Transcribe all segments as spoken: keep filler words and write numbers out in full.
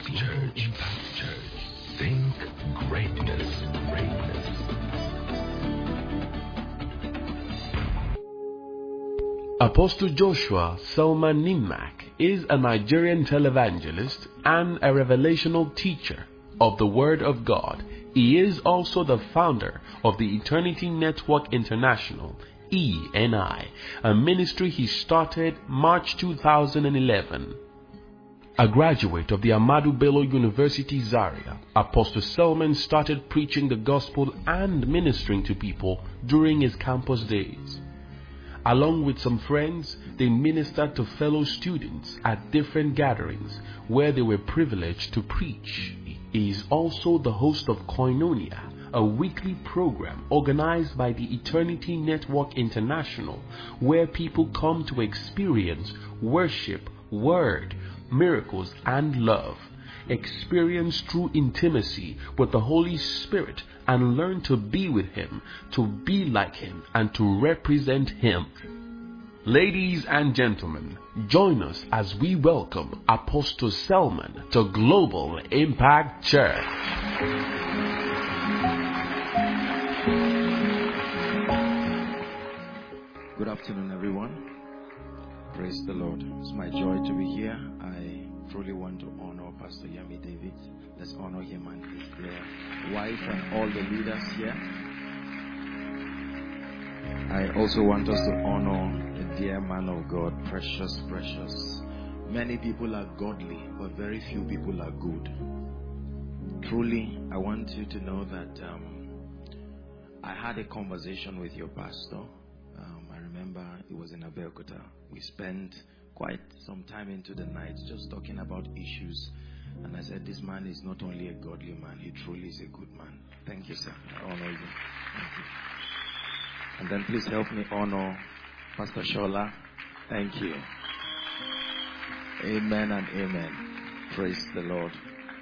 Impact Church. Impact Church. Think greatness. Greatness. Apostle Joshua Selman Nimmak is a Nigerian televangelist and a revelational teacher of the Word of God. He is also the founder of the Eternity Network International, E N I, a ministry he started March two thousand eleven. A graduate of the Ahmadu Bello University Zaria, Apostle Selman started preaching the gospel and ministering to people during his campus days. Along with some friends, they ministered to fellow students at different gatherings where they were privileged to preach. He is also the host of Koinonia, a weekly program organized by the Eternity Network International, where people come to experience worship, word, miracles, and love. Experience true intimacy with the Holy Spirit and learn to be with Him, to be like Him, and to represent Him. Ladies and gentlemen, join us as we welcome Apostle Selman to Global Impact Church. Good afternoon, everyone. Praise the Lord. It's my joy to be here. I truly want to honor Pastor Yami David. Let's honor him and his dear wife and all the leaders here. I also want us to honor the dear man of God, precious, precious. Many people are godly, but very few people are good. Truly, I want you to know that um, I had a conversation with your pastor. Um, I remember it was in Abeokuta. We spent quite some time into the night just talking about issues. And I said, this man is not only a godly man, he truly is a good man. Thank you, sir. I honor you. Thank you. And then please help me honor Pastor Shola. Thank you. Amen and amen. Praise the Lord.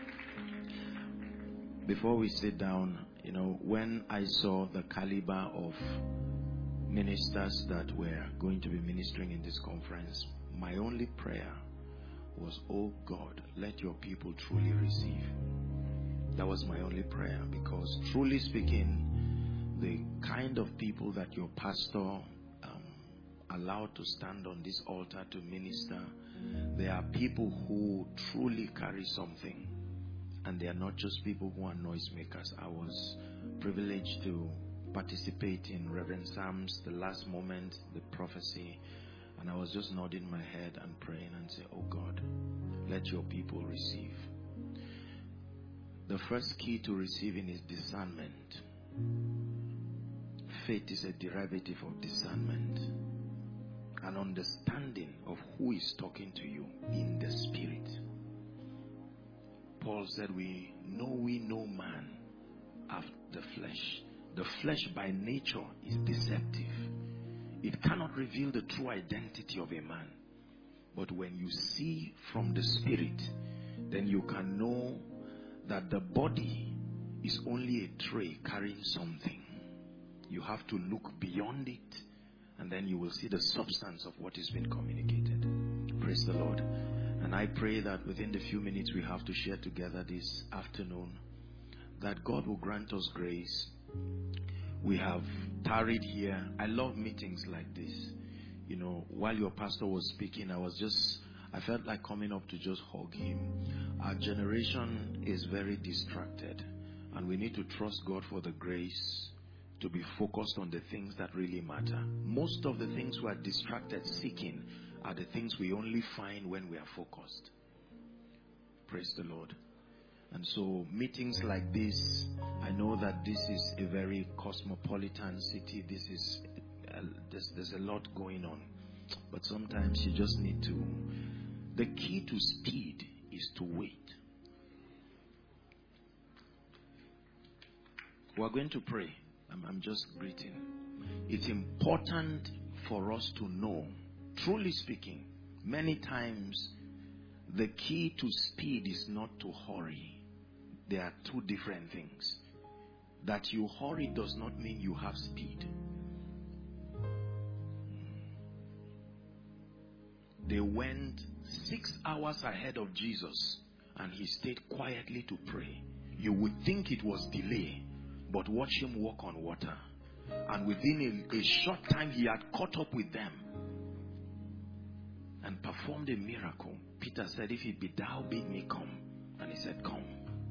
Before we sit down, you know, when I saw the caliber of ministers that were going to be ministering in this conference, my only prayer was, oh God, let your people truly receive. That was my only prayer, because truly speaking, the kind of people that your pastor um, allowed to stand on this altar to minister, they are people who truly carry something, and they are not just people who are noisemakers. I was privileged to participate in Reverend Sam's The Last Moment, the prophecy, and I was just nodding my head and praying and say, oh God, let your people receive. The first key to receiving is discernment. Faith is a derivative of discernment, an understanding of who is talking to you in the spirit. Paul said, we know we know man after the flesh. The flesh by nature is deceptive. It cannot reveal the true identity of a man. But when you see from the spirit, then you can know that the body is only a tray carrying something. You have to look beyond it, and then you will see the substance of what is being communicated. Praise the Lord. And I pray that within the few minutes we have to share together this afternoon, that God will grant us grace. We have tarried here. I love meetings like this. You know, while your pastor was speaking, I was just, I felt like coming up to just hug him. Our generation is very distracted, and we need to trust God for the grace to be focused on the things that really matter. Most of the things we are distracted seeking are the things we only find when we are focused. Praise the Lord. And so meetings like this, I know that this is a very cosmopolitan city. This is uh, there's, there's a lot going on, but sometimes you just need to, the key to speed is to wait. We're going to pray. I'm, I'm just greeting. It's important for us to know, truly speaking, many times the key to speed is not to hurry. There are two different things. That you hurry does not mean you have speed. They went six hours ahead of Jesus, and he stayed quietly to pray. You would think it was delay, but watch him walk on water. And within a, a short time, he had caught up with them and performed a miracle. Peter said, if it be thou, bid me come. And he said, come.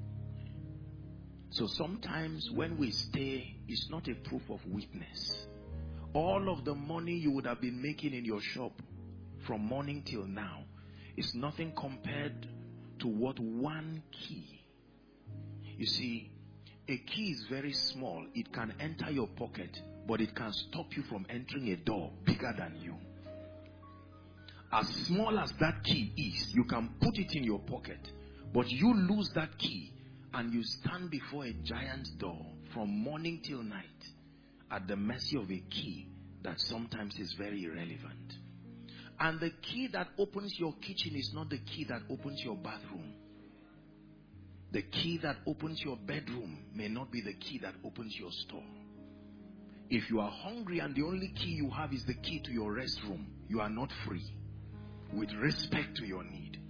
So sometimes when we stay, it's not a proof of weakness. All of the money you would have been making in your shop from morning till now is nothing compared to what one key. You see, a key is very small. It can enter your pocket, but it can stop you from entering a door bigger than you. As small as that key is, you can put it in your pocket, but you lose that key and you stand before a giant door from morning till night at the mercy of a key that sometimes is very irrelevant. And the key that opens your kitchen is not the key that opens your bathroom. The key that opens your bedroom may not be the key that opens your store. If you are hungry and the only key you have is the key to your restroom, you are not free. With respect to your need.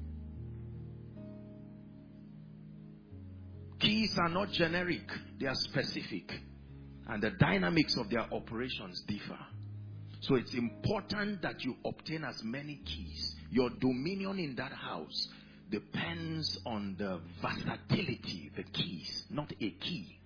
Keys are not generic, they are specific. And the dynamics of their operations differ. So it's important that you obtain as many keys. Your dominion in that house depends on the versatility, the keys, not a key.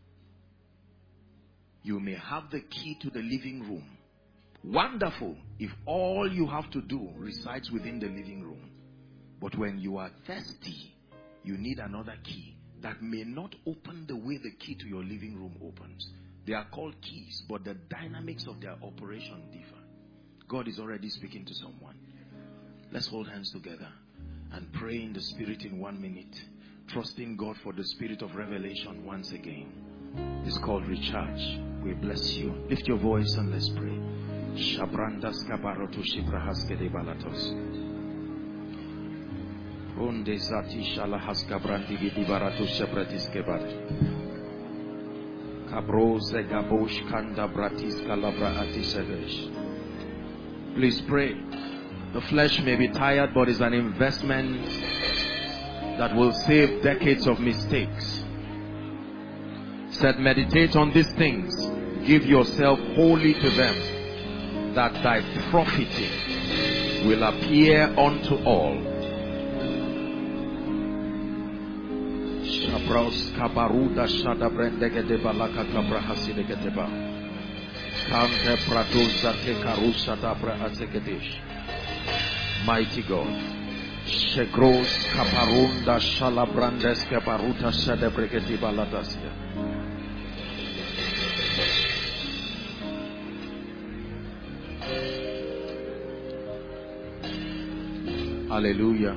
You may have the key to the living room. Wonderful if all you have to do resides within the living room. But when you are thirsty, you need another key that may not open the way the key to your living room opens. They are called keys, but the dynamics of their operation differ. God is already speaking to someone. Let's hold hands together and pray in the Spirit in one minute, trusting God for the spirit of revelation once again. It's called recharge. We bless you. Lift your voice and let's pray. Shabrandas kabarotu shibrahaske de balatos. Runde zati shalahas kabrandi gidi baratu shabratis kebat. Kabroze gabosh kanda bratis kalabra atisevesh. Please pray. The flesh may be tired, but it's an investment that will save decades of mistakes. Said, meditate on these things. Give yourself wholly to them, that thy profiting will appear unto all. Shabros kabaruda shada brendege de balaka kabra hasidege deba. Kante pradoza te karusa dabra azegedesh. Mighty God. Shegros kaparunda shalabrandes kaparuta shada bregedi baladasia. Hallelujah.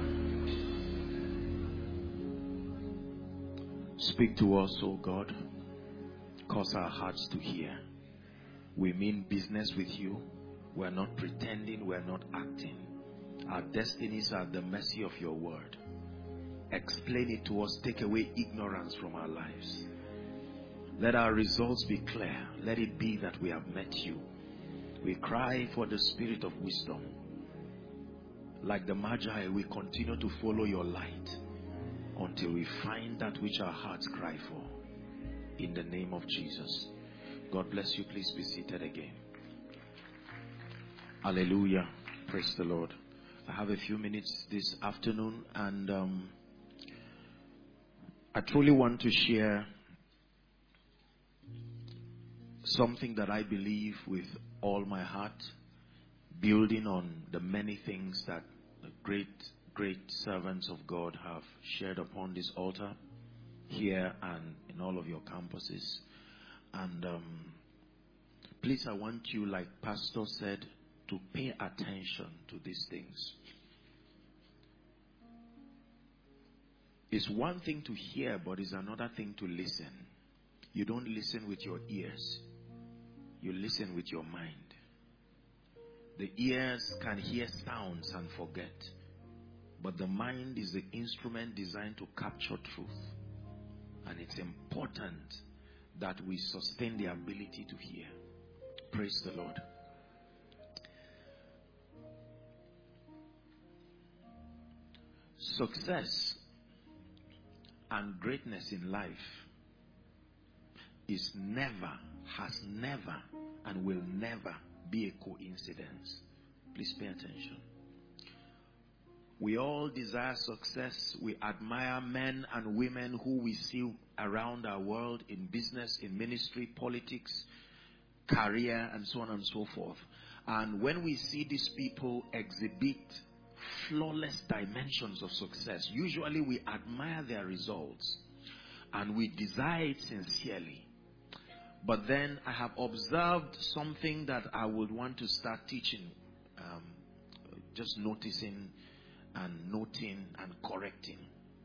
Speak to us, O God. Cause our hearts to hear. We mean business with you. We're not pretending. We're not acting. Our destinies are at the mercy of your word. Explain it to us. Take away ignorance from our lives. Let our results be clear. Let it be that we have met you. We cry for the spirit of wisdom. Like the Magi, we continue to follow your light until we find that which our hearts cry for. In the name of Jesus. God bless you. Please be seated again. Hallelujah. Praise the Lord. I have a few minutes this afternoon, and um, I truly want to share something that I believe with all my heart, building on the many things that the great, great servants of God have shared upon this altar here and in all of your campuses. And um, please, I want you, like Pastor said, to pay attention to these things. It's one thing to hear, but it's another thing to listen. You don't listen with your ears. You listen with your mind. The ears can hear sounds and forget. But the mind is the instrument designed to capture truth. And it's important that we sustain the ability to hear. Praise the Lord. Success and greatness in life is never, has never, and will never be a coincidence. Please pay attention. We all desire success. We admire men and women who we see around our world in business, in ministry, politics, career, and so on and so forth. And when we see these people exhibit flawless dimensions of success, usually we admire their results and we desire it sincerely. But then I have observed something that I would want to start teaching, um, just noticing and noting and correcting.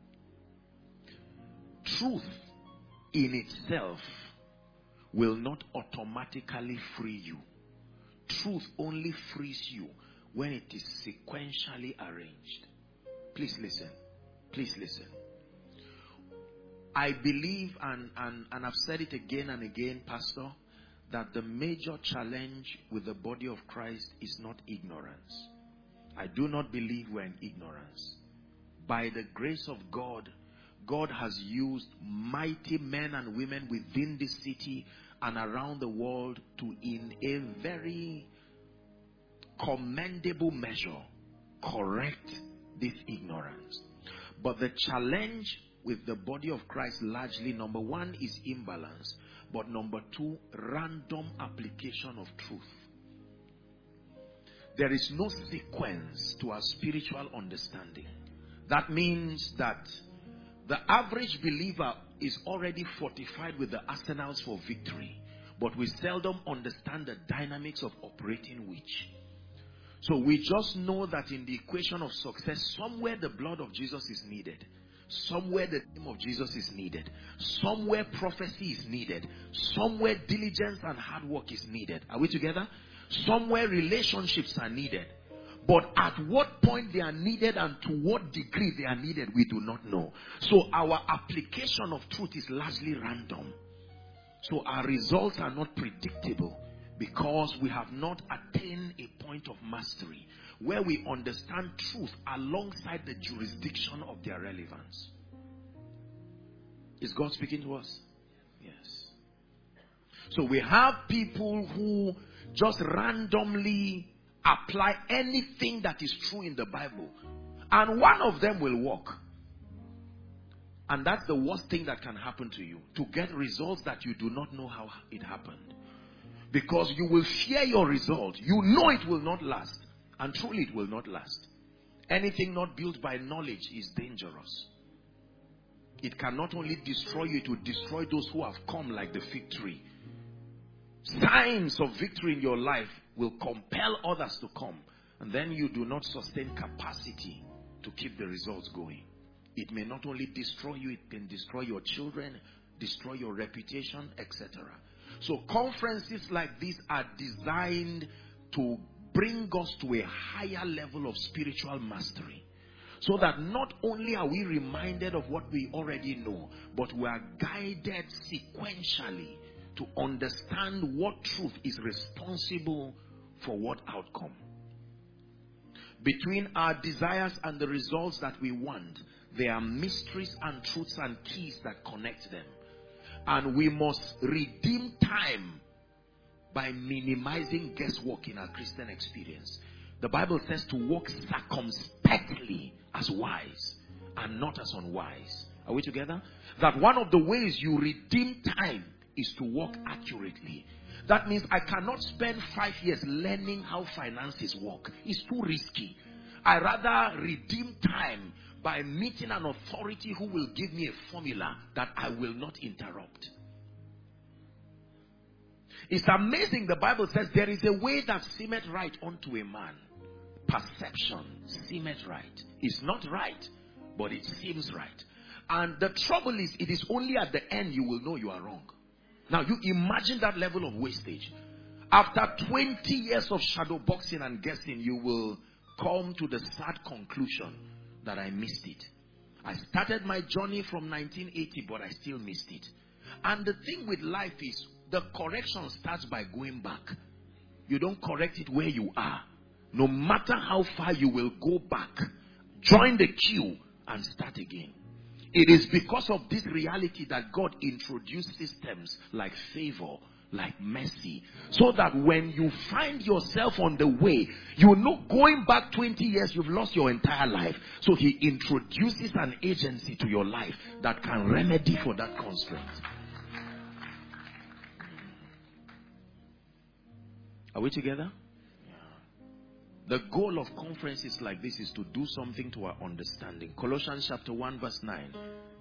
Truth in itself will not automatically free you. Truth only frees you when it is sequentially arranged. Please listen. Please listen. I believe, and, and, and I've said it again and again, Pastor, that the major challenge with the body of Christ is not ignorance. I do not believe we're in ignorance. By the grace of God, God has used mighty men and women within this city and around the world to, in a very commendable measure, correct this ignorance. But the challenge with the body of Christ largely, number one, is imbalance. But number two, random application of truth. There is no sequence to our spiritual understanding. That means that the average believer is already fortified with the arsenals for victory, but we seldom understand the dynamics of operating which. So we just know that in the equation of success, somewhere the blood of Jesus is needed. Somewhere the name of Jesus is needed. Somewhere prophecy is needed. Somewhere diligence and hard work is needed. Are we together? Somewhere relationships are needed. But at what point they are needed and to what degree they are needed, we do not know. So our application of truth is largely random. So our results are not predictable because we have not attained a point of mastery where we understand truth alongside the jurisdiction of their relevance. Is God speaking to us? Yes. So we have people who just randomly apply anything that is true in the Bible, and one of them will work. And that's the worst thing that can happen to you, to get results that you do not know how it happened. Because you will fear your result. You know it will not last. And truly it will not last. Anything not built by knowledge is dangerous. It can not only destroy you, it will destroy those who have come like the fig tree. Signs of victory in your life will compel others to come. And then you do not sustain capacity to keep the results going. It may not only destroy you, it can destroy your children, destroy your reputation, et cetera. So conferences like this are designed to bring us to a higher level of spiritual mastery. So that not only are we reminded of what we already know, but we are guided sequentially to understand what truth is responsible for what outcome. Between our desires and the results that we want, there are mysteries and truths and keys that connect them. And we must redeem time by minimizing guesswork in our Christian experience. The Bible says to walk circumspectly as wise and not as unwise. Are we together? That one of the ways you redeem time is to walk accurately. That means I cannot spend five years learning how finances work. It's too risky. I rather redeem time by meeting an authority who will give me a formula that I will not interrupt. It's amazing. The Bible says there is a way that seemeth right unto a man. Perception seemeth right. It's not right, but it seems right. And the trouble is, it is only at the end you will know you are wrong. Now you imagine that level of wastage. After twenty years of shadow boxing and guessing, you will come to the sad conclusion that I missed it. I started my journey from nineteen eighty, but I still missed it. And the thing with life is, the correction starts by going back. You don't correct it where you are. No matter how far, you will go back, join the queue, and start again. It is because of this reality that God introduced systems like favor, like mercy, so that when you find yourself on the way, you know going back twenty years, you've lost your entire life. So he introduces an agency to your life that can remedy for that constraint. Are we together? The goal of conferences like this is to do something to our understanding. Colossians chapter one verse nine.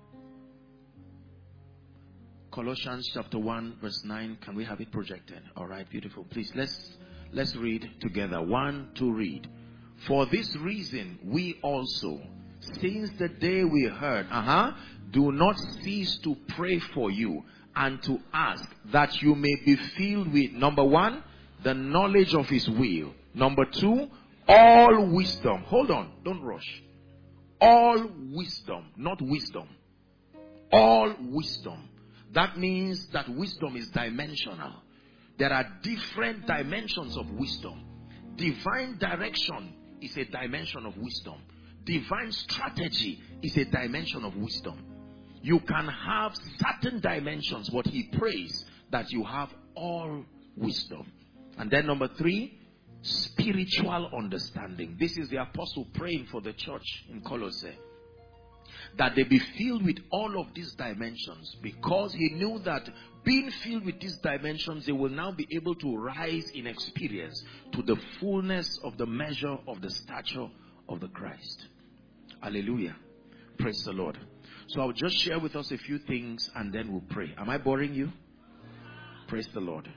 Colossians chapter one verse nine. Can we have it projected? All right, beautiful. Please, let's let's read together. One, two, read. For this reason, we also, since the day we heard, uh-huh, do not cease to pray for you and to ask that you may be filled with, number one, the knowledge of his will. Number two, all wisdom. Hold on, don't rush. All wisdom, not wisdom. All wisdom. That means that wisdom is dimensional. There are different dimensions of wisdom. Divine direction is a dimension of wisdom. Divine strategy is a dimension of wisdom. You can have certain dimensions, but he prays that you have all wisdom. And then number three, spiritual understanding. This is the apostle praying for the church in Colossae, that they be filled with all of these dimensions, because he knew that being filled with these dimensions, they will now be able to rise in experience to the fullness of the measure of the stature of the Christ. Hallelujah. Praise the Lord. So I'll just share with us a few things and then we'll pray. Am I boring you? Praise the Lord.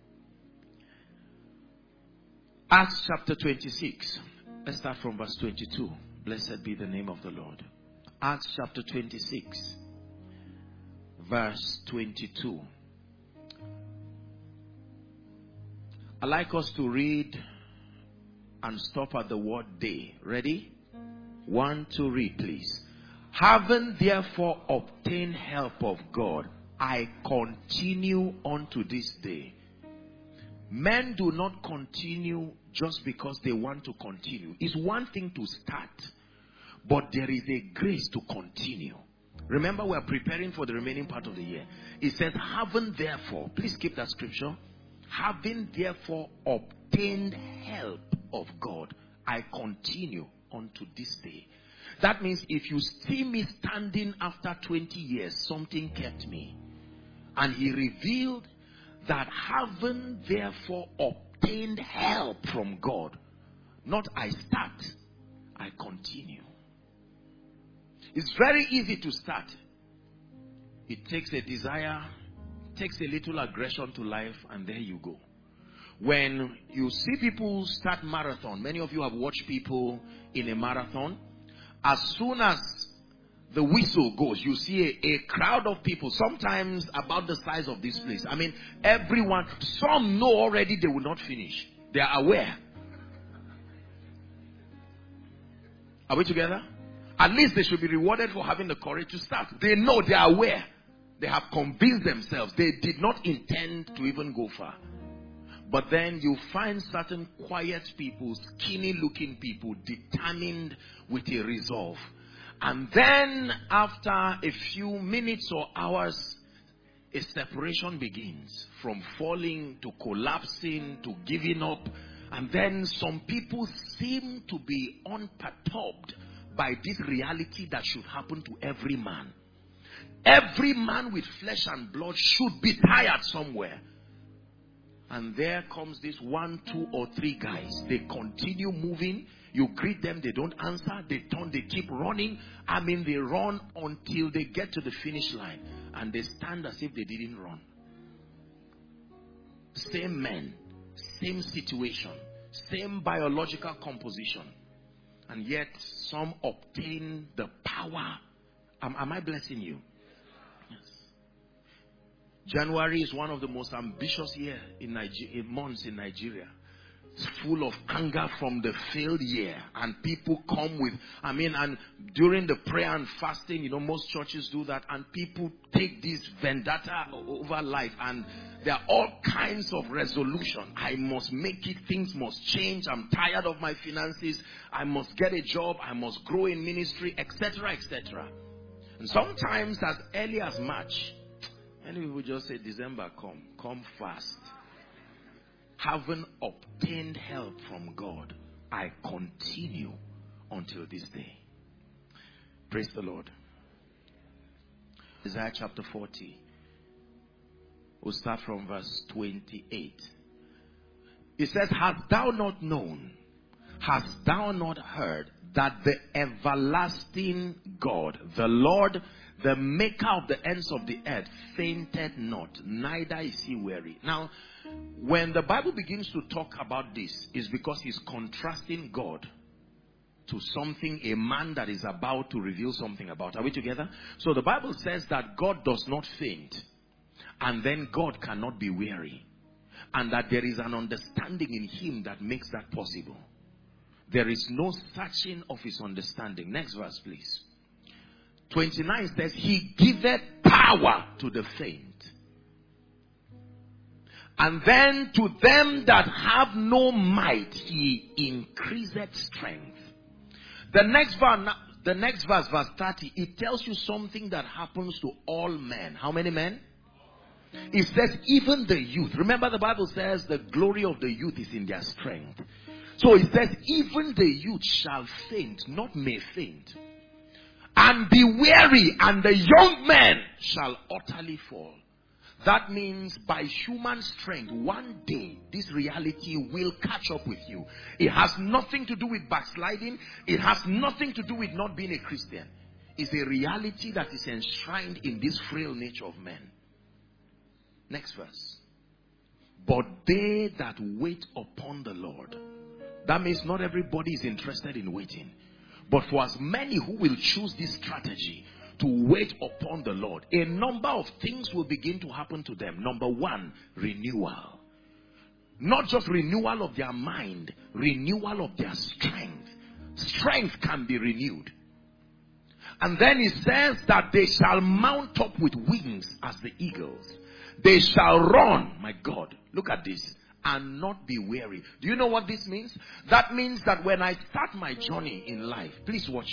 Acts chapter twenty-six. Let's start from verse twenty-two. Blessed be the name of the Lord. Acts chapter twenty-six, verse twenty-two. I'd like us to read and stop at the word day. Ready? One, two, read please. Having therefore obtained help of God, I continue unto this day. Men do not continue just because they want to continue. It's one thing to start, but there is a grace to continue. Remember, we are preparing for the remaining part of the year. It says, having therefore, please keep that scripture. Having therefore obtained help of God, I continue unto this day. That means if you see me standing after twenty years, something kept me. And he revealed that having therefore obtained help from God, not I start, I continue. It's very easy to start. It takes a desire, takes a little aggression to life, and there you go. When you see people start marathon, many of you have watched people in a marathon. As soon as the whistle goes, you see a, a crowd of people, sometimes about the size of this place. I mean, everyone, some know already they will not finish. They are aware. Are we together? At least they should be rewarded for having the courage to start. They know, they are aware. They have convinced themselves they did not intend to even go far. But then you find certain quiet people, skinny looking people, determined with a resolve. And then after a few minutes or hours, a separation begins, from falling to collapsing to giving up. And then some people seem to be unperturbed by this reality that should happen to every man. Every man with flesh and blood should be tired somewhere. And there comes this one, two, or three guys. They continue moving. You greet them, they don't answer. They turn, they keep running. I mean, they run until they get to the finish line. And they stand as if they didn't run. Same men, same situation, same biological composition. And yet, some obtain the power. Am, am I blessing you? Yes. January is one of the most ambitious year in Nigeria, months in Nigeria. It's full of anger from the failed year, and people come with, I mean, and during the prayer and fasting, you know, most churches do that, and people take this vendetta over life, and there are all kinds of resolution. I must make it, things must change, I'm tired of my finances, I must get a job, I must grow in ministry, etc, et cetera. And sometimes as early as March, many people just say, December, come, come fast. Having obtained help from God, I continue until this day. Praise the Lord. Isaiah chapter forty. We'll start from verse twenty-eight. It says, hast thou not known, hast thou not heard, that the everlasting God, the Lord, the maker of the ends of the earth, fainted not, neither is he weary. Now, when the Bible begins to talk about this, it's because he's contrasting God to something, a man that is about to reveal something about. Are we together? So the Bible says that God does not faint, and then God cannot be weary, and that there is an understanding in him that makes that possible. There is no searching of his understanding. Next verse, please. twenty-nine says, he giveth power to the faint. And then to them that have no might, he increaseth strength. The next verse, the next verse, verse thirty, it tells you something that happens to all men. How many men? It says, even the youth. Remember, the Bible says the glory of the youth is in their strength. So it says, even the youth shall faint, not may faint, and be weary, and the young men shall utterly fall. That means by human strength, one day this reality will catch up with you. It has nothing to do with backsliding. It has nothing to do with not being a Christian. It's a reality that is enshrined in this frail nature of men. Next verse. But they that wait upon the Lord. That means not everybody is interested in waiting. But for as many who will choose this strategy to wait upon the Lord, a number of things will begin to happen to them. Number one, renewal. Not just renewal of their mind, renewal of their strength. Strength can be renewed. And then it says that they shall mount up with wings as the eagles. They shall run, my God, look at this, and not be weary. Do you know what this means? That means that when I start my journey in life, please watch.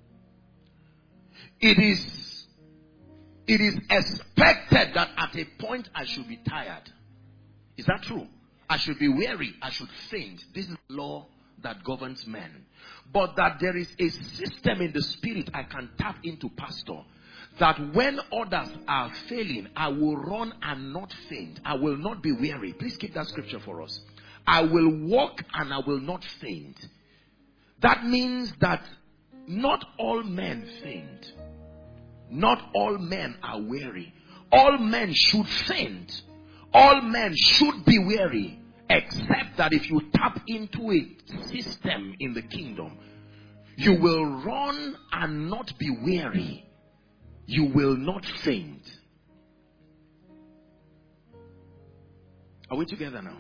It is, it is expected that at a point I should be tired. Is that true? I should be weary. I should faint. This is the law that governs men. But that there is a system in the spirit I can tap into, Pastor, that when others are failing, I will run and not faint. I will not be weary. Please keep that scripture for us. I will walk and I will not faint. That means that not all men faint. Not all men are weary. All men should faint. All men should be weary. Except that if you tap into a system in the kingdom, you will run and not be weary. You will not faint. Are we together now?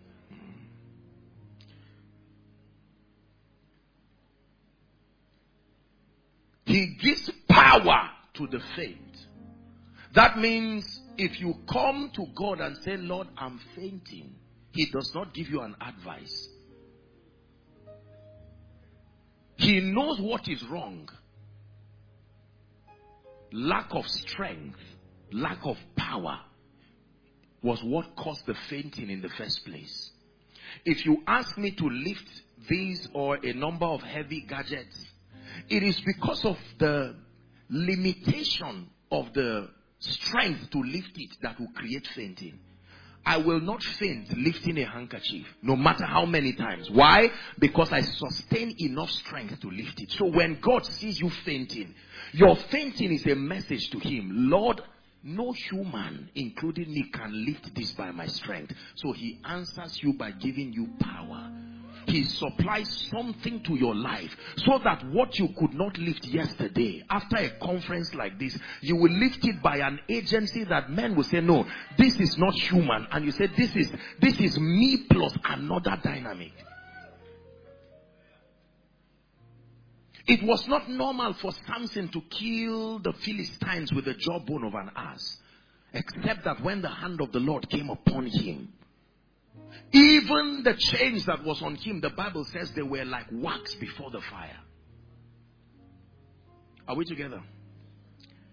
He gives power to the faint. That means if you come to God and say, Lord, I'm fainting, he does not give you an advice. He knows what is wrong. Lack of strength, lack of power was what caused the fainting in the first place. If you ask me to lift these or a number of heavy gadgets, it is because of the limitation of the strength to lift it that will create fainting. I will not faint lifting a handkerchief, no matter how many times. Why? Because I sustain enough strength to lift it. So when God sees you fainting, your fainting is a message to him. Lord, no human, including me, can lift this by my strength. So he answers you by giving you power. He supplies something to your life so that what you could not lift yesterday, after a conference like this, you will lift it by an agency that men will say, no, this is not human. And you say, this is, this is me plus another dynamic. It was not normal for Samson to kill the Philistines with the jawbone of an ass, except that when the hand of the Lord came upon him, even the chains that was on him, the Bible says they were like wax before the fire. Are we together?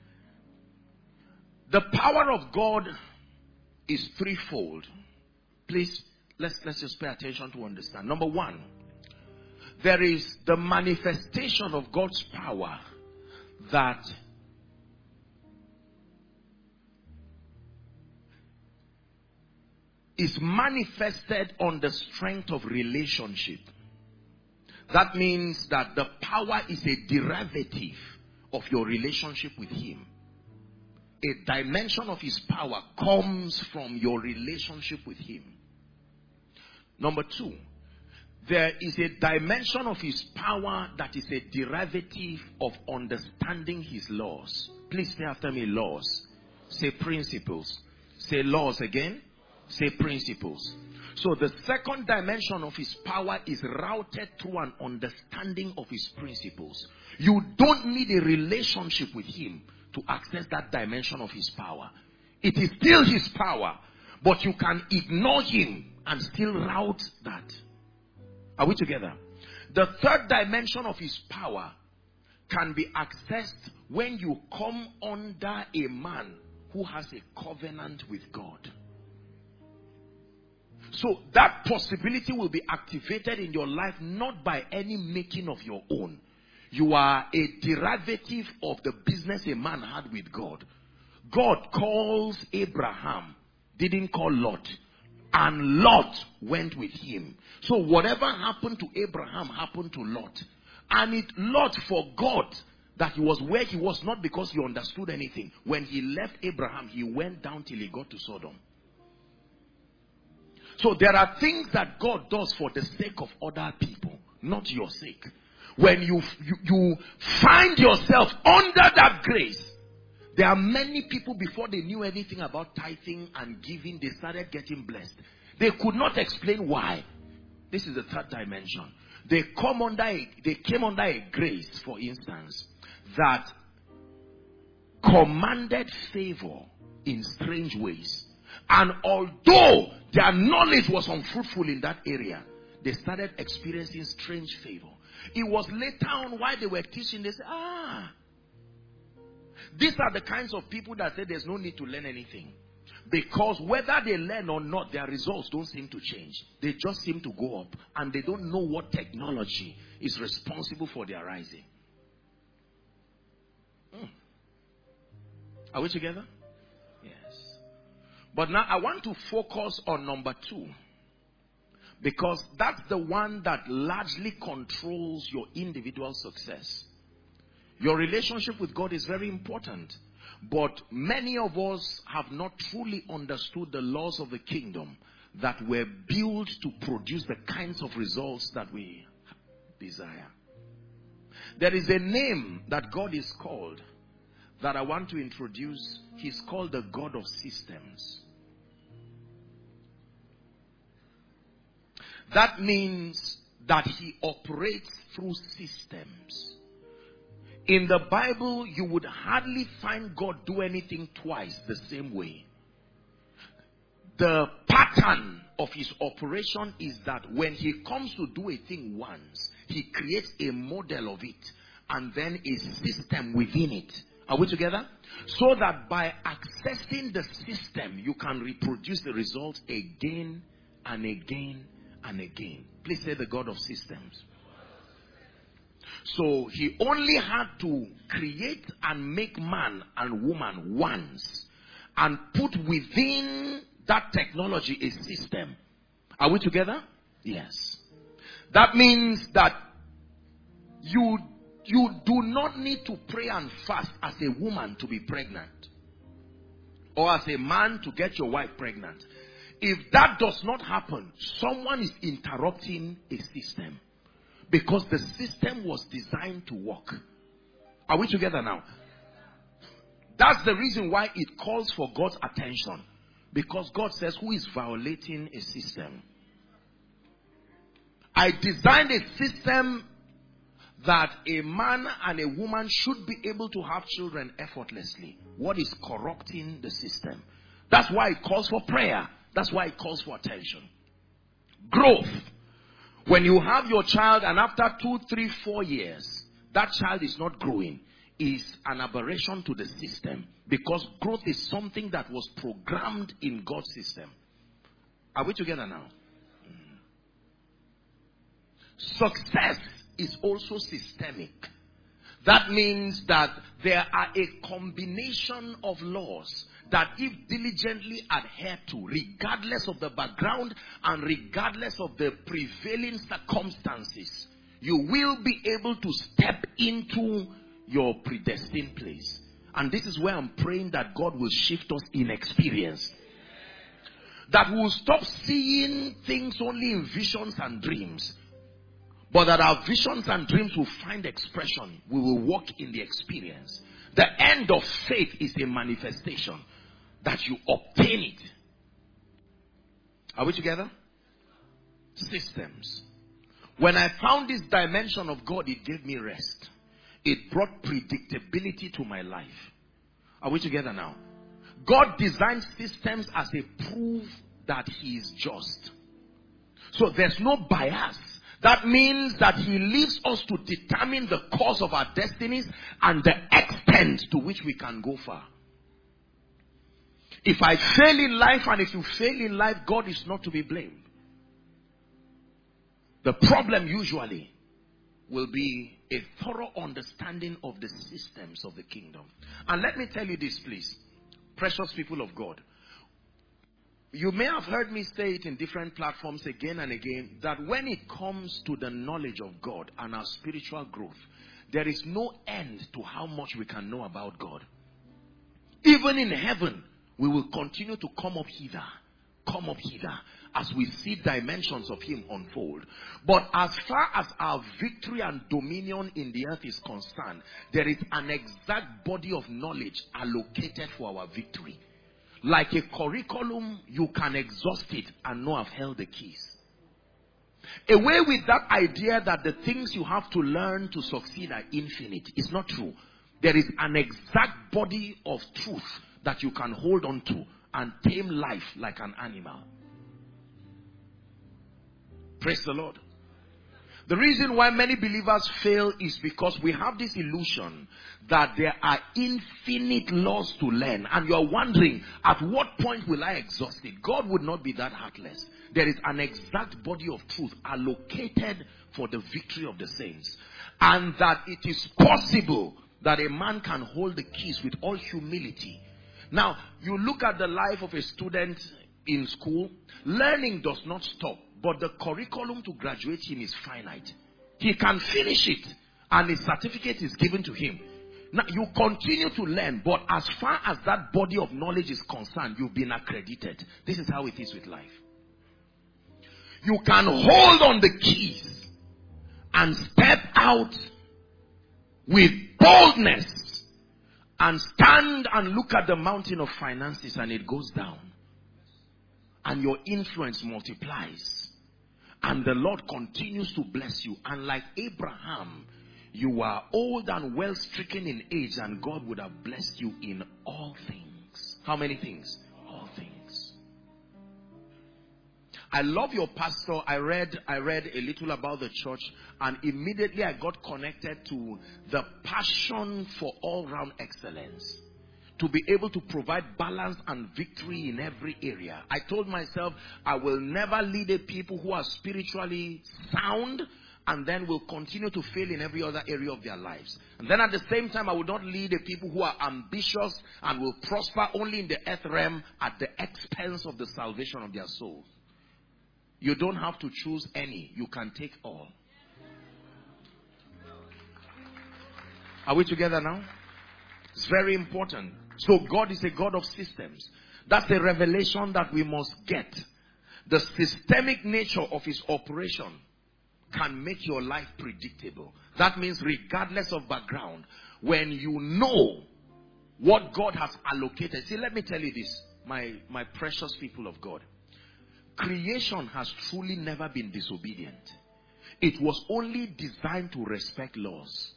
The power of God is threefold. Please, let's, let's just pay attention to understand. Number one, there is the manifestation of God's power that is manifested on the strength of relationship. That means that the power is a derivative of your relationship with Him. A dimension of His power comes from your relationship with Him. Number two, there is a dimension of His power that is a derivative of understanding His laws. Please say after me, laws. Say principles. Say laws again. Say principles. So the second dimension of His power is routed through an understanding of His principles. You don't need a relationship with Him to access that dimension of His power. It is still His power, but you can ignore Him and still route that. Are we together? The third dimension of His power can be accessed when you come under a man who has a covenant with God. So that possibility will be activated in your life not by any making of your own. You are a derivative of the business a man had with God. God calls Abraham, didn't call Lot. And Lot went with him. So whatever happened to Abraham happened to Lot. And it Lot forgot that he was where he was, not because he understood anything. When he left Abraham, he went down till he got to Sodom. So there are things that God does for the sake of other people, not your sake. When you, you, you find yourself under that grace, there are many people before they knew anything about tithing and giving, they started getting blessed. They could not explain why. This is the third dimension. They come under a, they came under a grace, for instance, that commanded favor in strange ways. And although their knowledge was unfruitful in that area, they started experiencing strange favor. It was later on while they were teaching, they said, ah, these are the kinds of people that say there's no need to learn anything. Because whether they learn or not, their results don't seem to change. They just seem to go up. And they don't know what technology is responsible for their rising. Hmm. Are we together? Yes. But now I want to focus on number two. Because that's the one that largely controls your individual success. Your relationship with God is very important. But many of us have not truly understood the laws of the kingdom that were built to produce the kinds of results that we desire. There is a name that God is called that I want to introduce. He's called the God of systems. That means that He operates through systems. In the Bible, you would hardly find God do anything twice the same way. The pattern of His operation is that when He comes to do a thing once, He creates a model of it and then a system within it. Are we together? So that by accessing the system, you can reproduce the results again and again and again. Please say the God of systems. So He only had to create and make man and woman once and put within that technology a system. Are we together? Yes. That means that you, you do not need to pray and fast as a woman to be pregnant. Or as a man to get your wife pregnant. If that does not happen, someone is interrupting a system. Because the system was designed to work. Are we together now? That's the reason why it calls for God's attention. Because God says, who is violating a system? I designed a system that a man and a woman should be able to have children effortlessly. What is corrupting the system? That's why it calls for prayer. That's why it calls for attention. Growth. When you have your child and after two, three, four years, that child is not growing. is an aberration to the system, because growth is something that was programmed in God's system. Are we together now? Mm. Success is also systemic. That means that there are a combination of laws that, if diligently adhered to, regardless of the background and regardless of the prevailing circumstances, you will be able to step into your predestined place. And this is where I'm praying that God will shift us in experience. That we will stop seeing things only in visions and dreams, but that our visions and dreams will find expression. We will walk in the experience. The end of faith is a manifestation, that you obtain it. Are we together? Systems. When I found this dimension of God, it gave me rest. It brought predictability to my life. Are we together now? God designed systems as a proof that He is just. So there's no bias. That means that He leaves us to determine the course of our destinies and the extent to which we can go far. If I fail in life, and if you fail in life, God is not to be blamed. The problem usually will be a thorough understanding of the systems of the kingdom. And let me tell you this, please, precious people of God. You may have heard me say it in different platforms again and again, that when it comes to the knowledge of God and our spiritual growth, there is no end to how much we can know about God. Even in heaven, we will continue to come up hither, come up hither, as we see dimensions of Him unfold. But as far as our victory and dominion in the earth is concerned, there is an exact body of knowledge allocated for our victory. Like a curriculum, you can exhaust it and know I've held the keys. Away with that idea that the things you have to learn to succeed are infinite. It's not true. There is an exact body of truth that you can hold on to and tame life like an animal. Praise the Lord. The reason why many believers fail is because we have this illusion that there are infinite laws to learn. And you are wondering, at what point will I exhaust it? God would not be that heartless. There is an exact body of truth allocated for the victory of the saints. And that it is possible that a man can hold the keys with all humility. Now, you look at the life of a student in school, learning does not stop. But the curriculum to graduate him is finite. He can finish it and his certificate is given to him. Now, you continue to learn, but as far as that body of knowledge is concerned, you've been accredited. This is how it is with life. You can hold on the keys and step out with boldness and stand and look at the mountain of finances and it goes down. And your influence multiplies. And the Lord continues to bless you. And like Abraham, you are old and well stricken in age, and God would have blessed you in all things. How many things? All things. I love your pastor. I read, I read a little about the church, and immediately I got connected to the passion for all-round excellence. To be able to provide balance and victory in every area. I told myself, I will never lead a people who are spiritually sound and then will continue to fail in every other area of their lives. And then at the same time, I will not lead a people who are ambitious and will prosper only in the earth realm at the expense of the salvation of their souls. You don't have to choose any. You can take all. Are we together now? It's very important. So God is a God of systems. That's a revelation that we must get. The systemic nature of His operation can make your life predictable. That means regardless of background, when you know what God has allocated. See, let me tell you this, my, my precious people of God. Creation has truly never been disobedient. It was only designed to respect laws.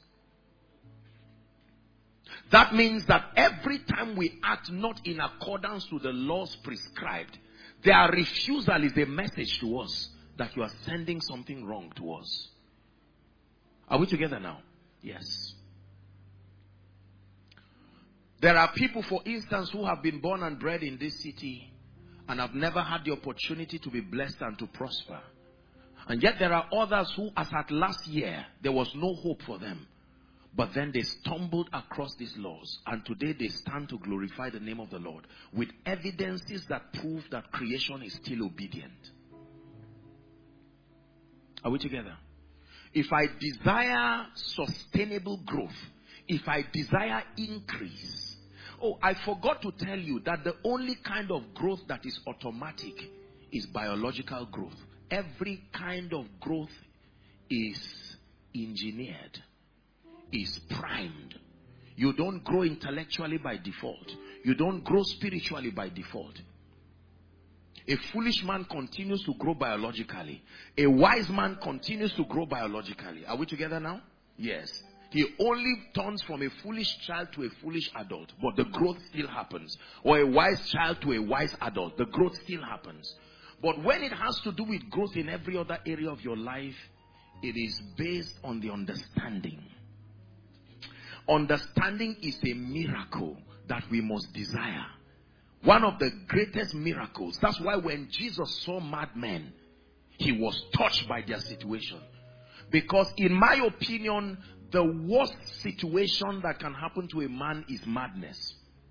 That means that every time we act not in accordance to the laws prescribed, their refusal is a message to us that you are sending something wrong to us. Are we together now? Yes. There are people, for instance, who have been born and bred in this city and have never had the opportunity to be blessed and to prosper. And yet there are others who, as at last year, there was no hope for them. But then they stumbled across these laws, and today they stand to glorify the name of the Lord with evidences that prove that creation is still obedient. Are we together? If I desire sustainable growth, if I desire increase, oh, I forgot to tell you that the only kind of growth that is automatic is biological growth. Every kind of growth is engineered, is primed. You don't grow intellectually by default. You don't grow spiritually by default. A foolish man continues to grow biologically. A wise man continues to grow biologically. Are we together now? Yes. He only turns from a foolish child to a foolish adult, but the growth still happens. Or a wise child to a wise adult, the growth still happens. But when it has to do with growth in every other area of your life, it is based on the understanding. Understanding is a miracle that we must desire. One of the greatest miracles. That's why when Jesus saw madmen, he was touched by their situation. Because in my opinion, the worst situation that can happen to a man is madness.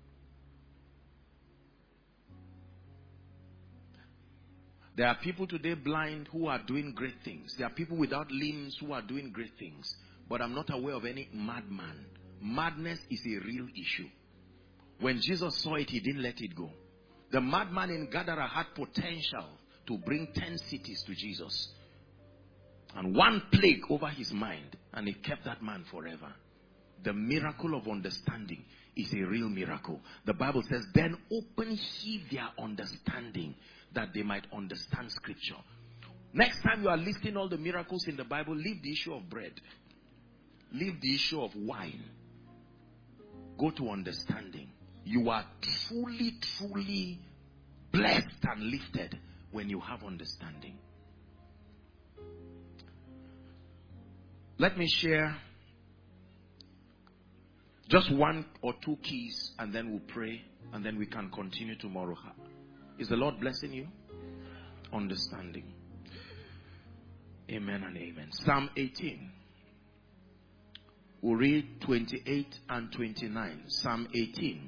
There are people today blind who are doing great things. There are people without limbs who are doing great things. But I'm not aware of any madman. Madness is a real issue. When Jesus saw it, he didn't let it go. The madman in Gadara had potential to bring ten cities to Jesus. And one plague over his mind, and it kept that man forever. The miracle of understanding is a real miracle. The Bible says, then open he their understanding, that they might understand scripture. Next time you are listing all the miracles in the Bible, leave the issue of bread. Leave the issue of wine. Go to understanding. You are truly, truly blessed and lifted when you have understanding. Let me share just one or two keys, and then we'll pray, and then we can continue tomorrow. Is the Lord blessing you? Understanding. Amen and amen. Psalm eighteen. We'll read twenty-eight and twenty-nine. Psalm eighteen.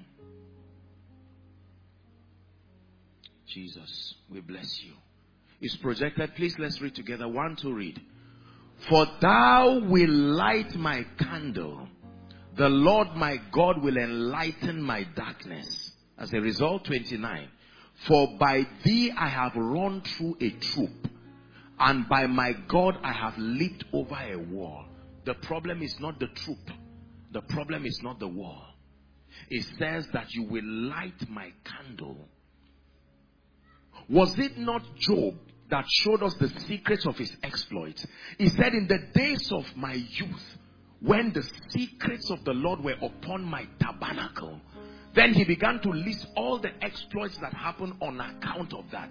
Jesus, we bless you. It's projected. Please let's read together. One to read. For thou will light my candle. The Lord my God will enlighten my darkness. As a result, twenty-nine. For by thee I have run through a troop, and by my God I have leaped over a wall. The problem is not the troop. The problem is not the wall. It says that you will light my candle. Was it not Job that showed us the secrets of his exploits? He said, in the days of my youth, when the secrets of the Lord were upon my tabernacle, then he began to list all the exploits that happened on account of that.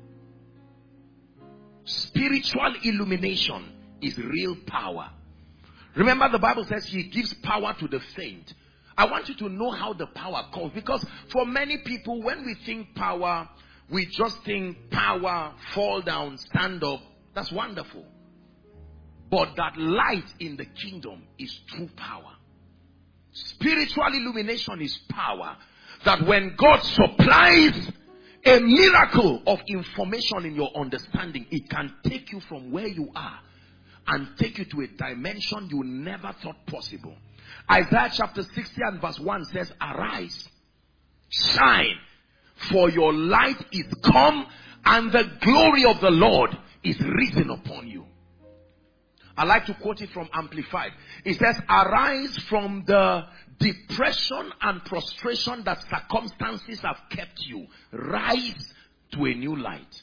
Spiritual illumination is real power. Remember, the Bible says he gives power to the faint. I want you to know how the power comes, because for many people, when we think power, we just think power, fall down, stand up. That's wonderful. But that light in the kingdom is true power. Spiritual illumination is power. That when God supplies a miracle of information in your understanding, it can take you from where you are and take you to a dimension you never thought possible. Isaiah chapter sixty and verse one says, arise, shine, for your light is come, and the glory of the Lord is risen upon you. I like to quote it from Amplified. It says, arise from the depression and prostration that circumstances have kept you. Rise to a new light.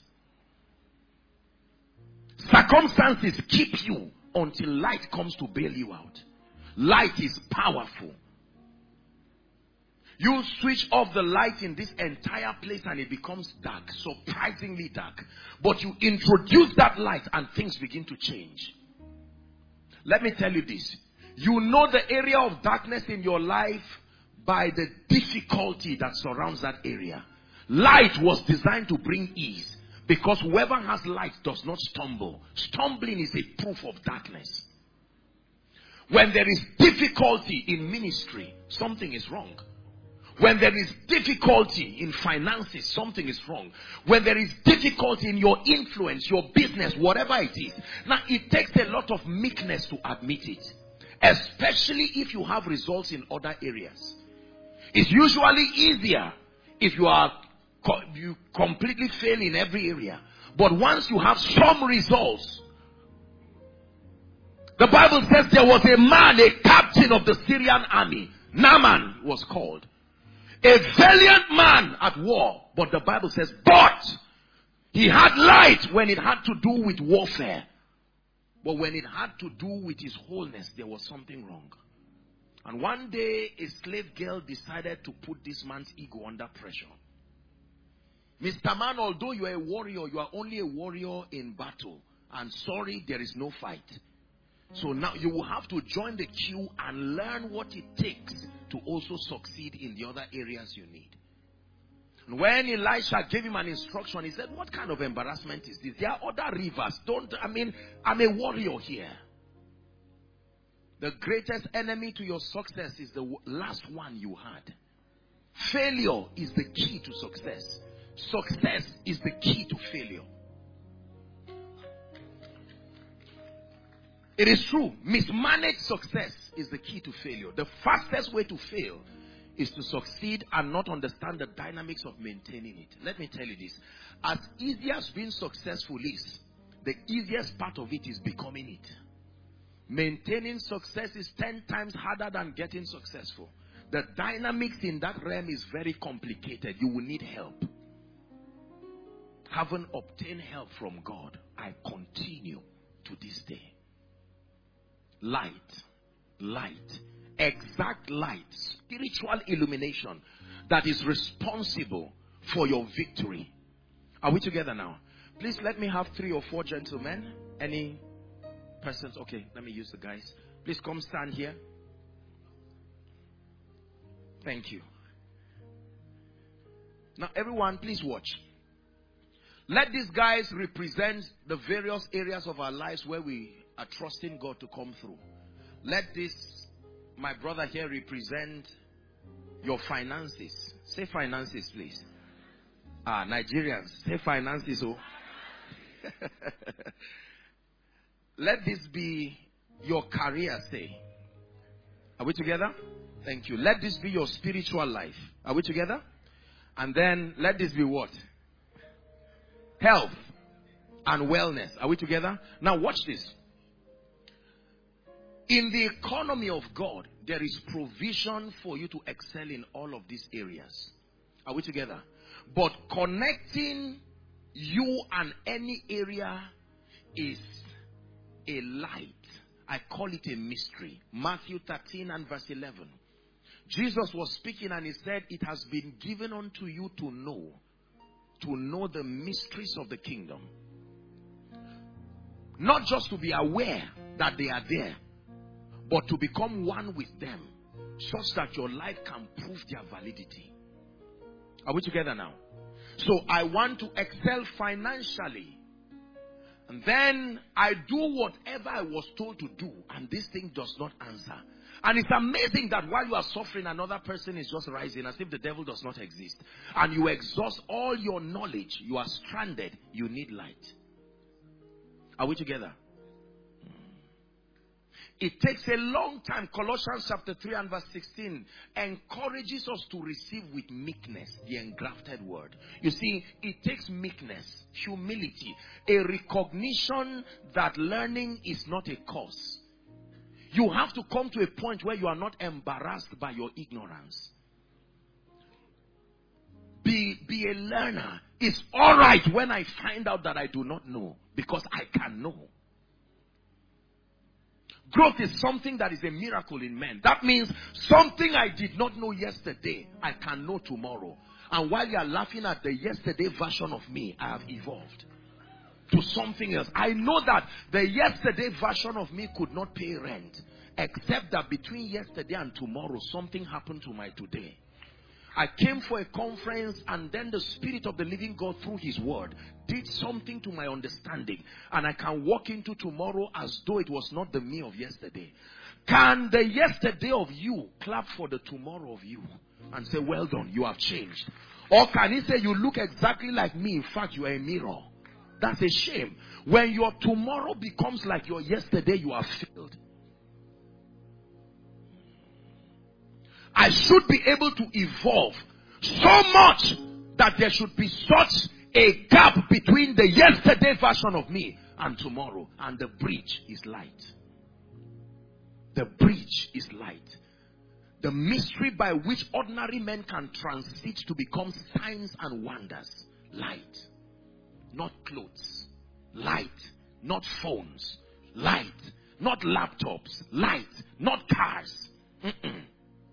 Circumstances keep you until light comes to bail you out. Light is powerful. You switch off the light in this entire place and it becomes dark, surprisingly dark. But you introduce that light and things begin to change. Let me tell you this. You know the area of darkness in your life by the difficulty that surrounds that area. Light was designed to bring ease, because whoever has light does not stumble. Stumbling is a proof of darkness. When there is difficulty in ministry, something is wrong. When there is difficulty in finances, something is wrong. When there is difficulty in your influence, your business, whatever it is. Now, it takes a lot of meekness to admit it. Especially if you have results in other areas. It's usually easier if you are you completely fail in every area. But once you have some results, the Bible says there was a man, a captain of the Syrian army. Naaman was called. A valiant man at war. But the Bible says, but he had light when it had to do with warfare. But when it had to do with his wholeness, there was something wrong. And one day, a slave girl decided to put this man's ego under pressure. Mister Man, although you are a warrior, you are only a warrior in battle. And sorry, there is no fight. So now you will have to join the queue and learn what it takes to also succeed in the other areas you need. And when Elisha gave him an instruction, he said, what kind of embarrassment is this? There are other rivers. Don't, I mean, I'm a warrior here. The greatest enemy to your success is the last one you had. Failure is the key to success. Success is the key to failure. It is true. Mismanaged success is the key to failure. The fastest way to fail is to succeed and not understand the dynamics of maintaining it. Let me tell you this. As easy as being successful is, the easiest part of it is becoming it. Maintaining success is ten times harder than getting successful. The dynamics in that realm is very complicated. You will need help. Having obtained help from God, I continue to this day. Light, light, exact light, spiritual illumination that is responsible for your victory. Are we together now? Please let me have three or four gentlemen. Any persons? Okay, let me use the guys. Please come stand here. Thank you. Now everyone, please watch. Let these guys represent the various areas of our lives where we are trusting God to come through. Let this, my brother here, represent your finances. Say finances, please. Ah, Nigerians, say finances. Oh. Let this be your career, say. Are we together? Thank you. Let this be your spiritual life. Are we together? And then let this be what? Health and wellness. Are we together? Now watch this. In the economy of God, there is provision for you to excel in all of these areas. Are we together? But connecting you and any area is a light. I call it a mystery. Matthew thirteen and verse eleven. Jesus was speaking and he said, it has been given unto you to know, to know the mysteries of the kingdom. Not just to be aware that they are there, but to become one with them, such that your life can prove their validity. Are we together now? So I want to excel financially. And then I do whatever I was told to do, and this thing does not answer. And it's amazing that while you are suffering, another person is just rising as if the devil does not exist. And you exhaust all your knowledge. You are stranded. You need light. Are we together? It takes a long time. Colossians chapter three and verse sixteen encourages us to receive with meekness the engrafted word. You see, it takes meekness, humility, a recognition that learning is not a curse. You have to come to a point where you are not embarrassed by your ignorance. Be, be a learner. It's all right when I find out that I do not know, because I can know. Growth is something that is a miracle in men. That means something I did not know yesterday, I can know tomorrow. And while you are laughing at the yesterday version of me, I have evolved to something else. I know that the yesterday version of me could not pay rent. except that between yesterday and tomorrow, something happened to my today. I came for a conference, and then the Spirit of the living God through his word did something to my understanding, and I can walk into tomorrow as though it was not the me of yesterday. Can the yesterday of you clap for the tomorrow of you and say, well done, you have changed? Or can he say, you look exactly like me, in fact you are a mirror? That's a shame. When your tomorrow becomes like your yesterday, you have failed. I should be able to evolve so much that there should be such a gap between the yesterday version of me and tomorrow. And the bridge is light. The bridge is light. The mystery by which ordinary men can transit to become signs and wonders. Light. Not clothes. Light. Not phones. Light. Not laptops. Light. Not cars. Mm-mm.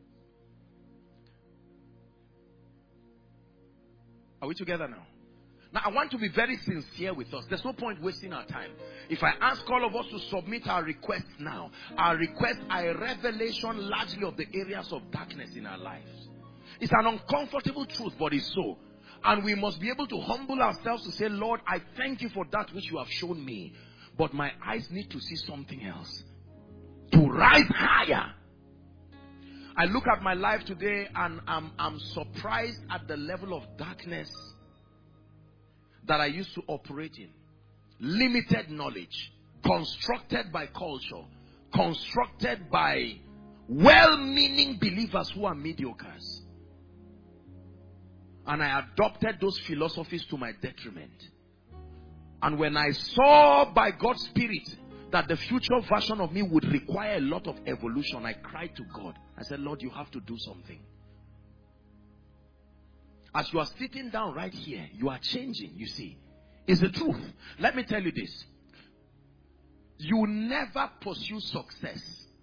Are we together now? Now, I want to be very sincere with us. There's no point wasting our time. If I ask all of us to submit our requests now, our requests are a revelation largely of the areas of darkness in our lives. It's an uncomfortable truth, but it's so. And we must be able to humble ourselves to say, Lord, I thank you for that which you have shown me. But my eyes need to see something else. To rise higher. I look at my life today and I'm, I'm surprised at the level of darkness that I used to operate in. Limited knowledge, constructed by culture, constructed by well-meaning believers who are mediocres. And I adopted those philosophies to my detriment. And when I saw by God's Spirit that the future version of me would require a lot of evolution, I cried to God. I said, Lord, you have to do something. As you are sitting down right here, you are changing, you see. It's the truth. Let me tell you this. You never pursue success.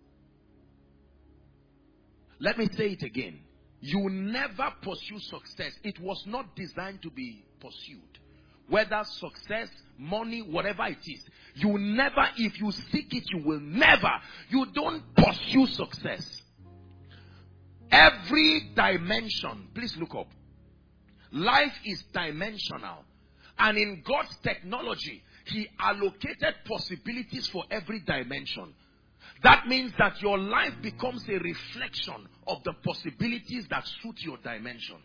Let me say it again. You never pursue success. It was not designed to be pursued. Whether success, money, whatever it is. You never, if you seek it, you will never. You don't pursue success. Every dimension, please look up. Life is dimensional. And in God's technology, He allocated possibilities for every dimension. That means that your life becomes a reflection of the possibilities that suit your dimension.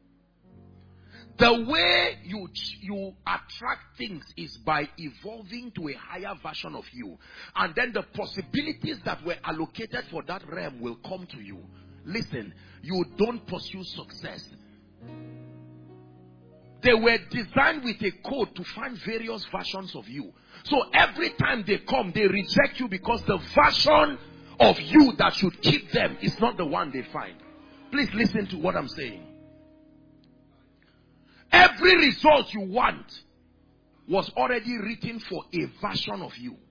The way you, you attract things is by evolving to a higher version of you. And then the possibilities that were allocated for that realm will come to you. Listen, you don't pursue success. They were designed with a code to find various versions of you. So every time they come, they reject you because the version of you that should keep them is not the one they find. Please listen to what I'm saying. Every result you want was already written for a version of you.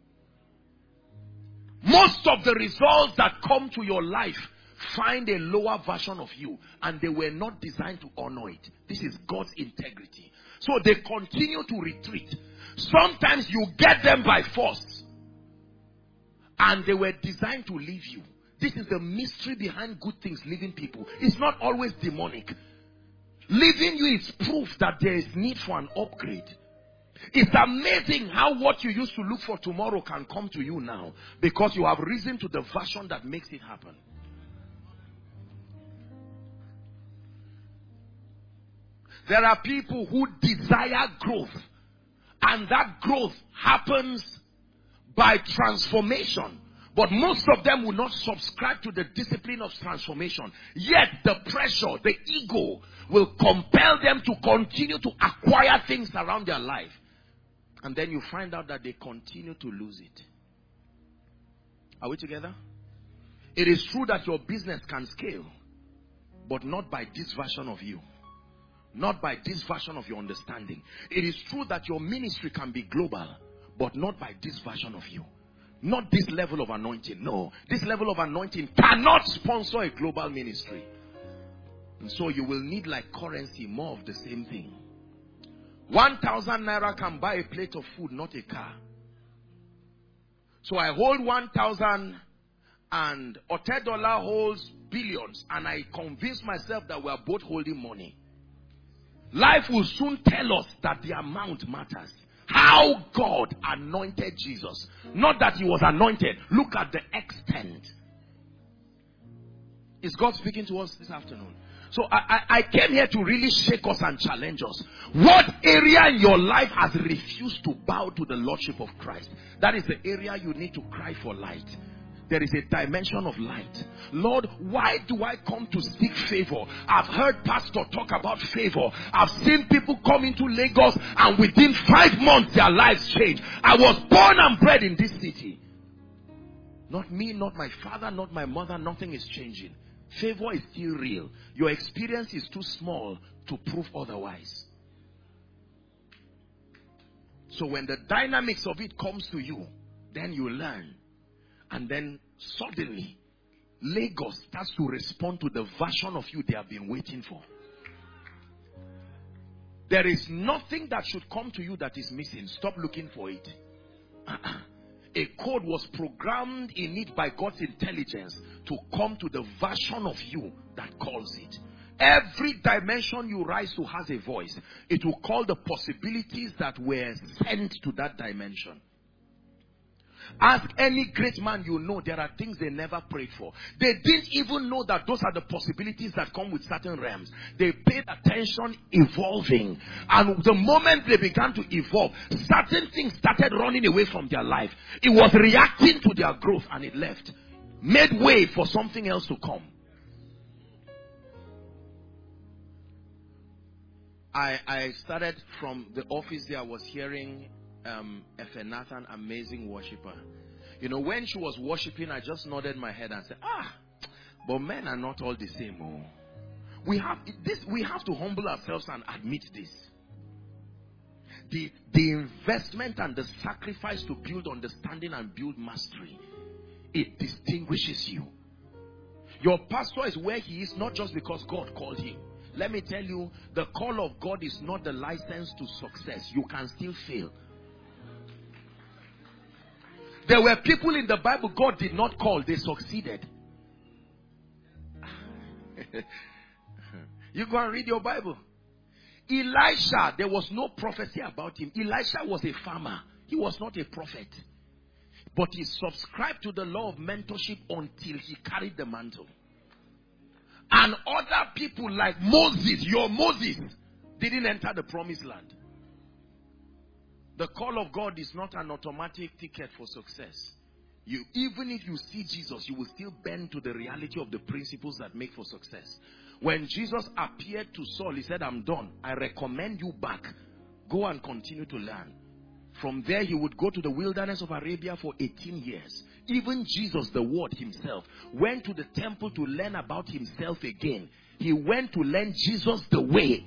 Most of the results that come to your life find a lower version of you, and they were not designed to honor it. This is God's integrity. So they continue to retreat. Sometimes you get them by force, and they were designed to leave you. This is the mystery behind good things leaving people. It's not always demonic. Leaving you is proof that there is need for an upgrade. It's amazing how what you used to look for tomorrow can come to you now, because you have risen to the version that makes it happen. There are people who desire growth, and that growth happens by transformation. But most of them will not subscribe to the discipline of transformation. Yet the pressure, the ego will compel them to continue to acquire things around their life. And then you find out that they continue to lose it. Are we together? It is true that your business can scale, but not by this version of you. Not by this version of your understanding. It is true that your ministry can be global, but not by this version of you. Not this level of anointing. No, this level of anointing cannot sponsor a global ministry. And so you will need, like currency, more of the same thing. One thousand naira can buy a plate of food, not a car. So I hold one thousand and Otedola holds billions, and I convince myself that we are both holding money, life will soon tell us that the amount matters. How God anointed Jesus. Not that he was anointed. Look at the extent. Is God speaking to us this afternoon? So I, I, I came here to really shake us and challenge us. What area in your life has refused to bow to the Lordship of Christ? That is the area you need to cry for light. There is a dimension of light. Lord, why do I come to seek favor? I've heard pastor talk about favor. I've seen people come into Lagos and within five months their lives change. I was born and bred in this city. Not me, not my father, not my mother. Nothing is changing. Favor is still real. Your experience is too small to prove otherwise. So when the dynamics of it comes to you, then you learn. And then suddenly, Lagos starts to respond to the version of you they have been waiting for. There is nothing that should come to you that is missing. Stop looking for it. Uh-uh. A code was programmed in it by God's intelligence to come to the version of you that calls it. Every dimension you rise to has a voice. It will call the possibilities that were sent to that dimension. Ask any great man you know, there are things they never prayed for. They didn't even know that those are the possibilities that come with certain realms. They paid attention evolving. And the moment they began to evolve, certain things started running away from their life. It was reacting to their growth and it left. Made way for something else to come. I, I started from the office there. I was hearing Um, Efenathan, amazing worshiper. You know, when she was worshiping, I just nodded my head and said, ah, but men are not all the same. Oh. We have this. We have to humble ourselves and admit this. The, the investment and the sacrifice to build understanding and build mastery, it distinguishes you. Your pastor is where he is not just because God called him. Let me tell you, the call of God is not the license to success. You can still fail. There were people in the Bible God did not call. They succeeded. You go and read your Bible. Elisha, there was no prophecy about him. Elisha was a farmer. He was not a prophet. But he subscribed to the law of mentorship until he carried the mantle. And other people like Moses, your Moses, didn't enter the promised land. The call of God is not an automatic ticket for success. You, even if you see Jesus, you will still bend to the reality of the principles that make for success. When Jesus appeared to Saul, he said, I'm done. I recommend you back. Go and continue to learn. From there, he would go to the wilderness of Arabia for eighteen years. Even Jesus, the Word himself, went to the temple to learn about himself again. He went to learn Jesus the way.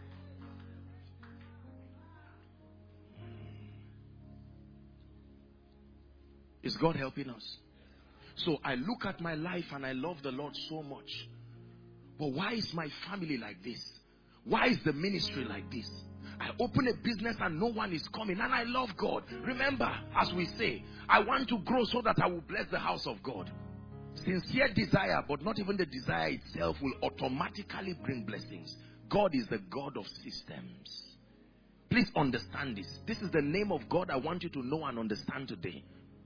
Is God helping us? So I look at my life and I love the Lord so much. But why is my family like this? Why is the ministry like this? I open a business and no one is coming, and I love God. Remember, as we say, I want to grow so that I will bless the house of God. Sincere desire, but not even the desire itself will automatically bring blessings. God is the God of systems. Please understand this. This is the name of God I want you to know and understand today.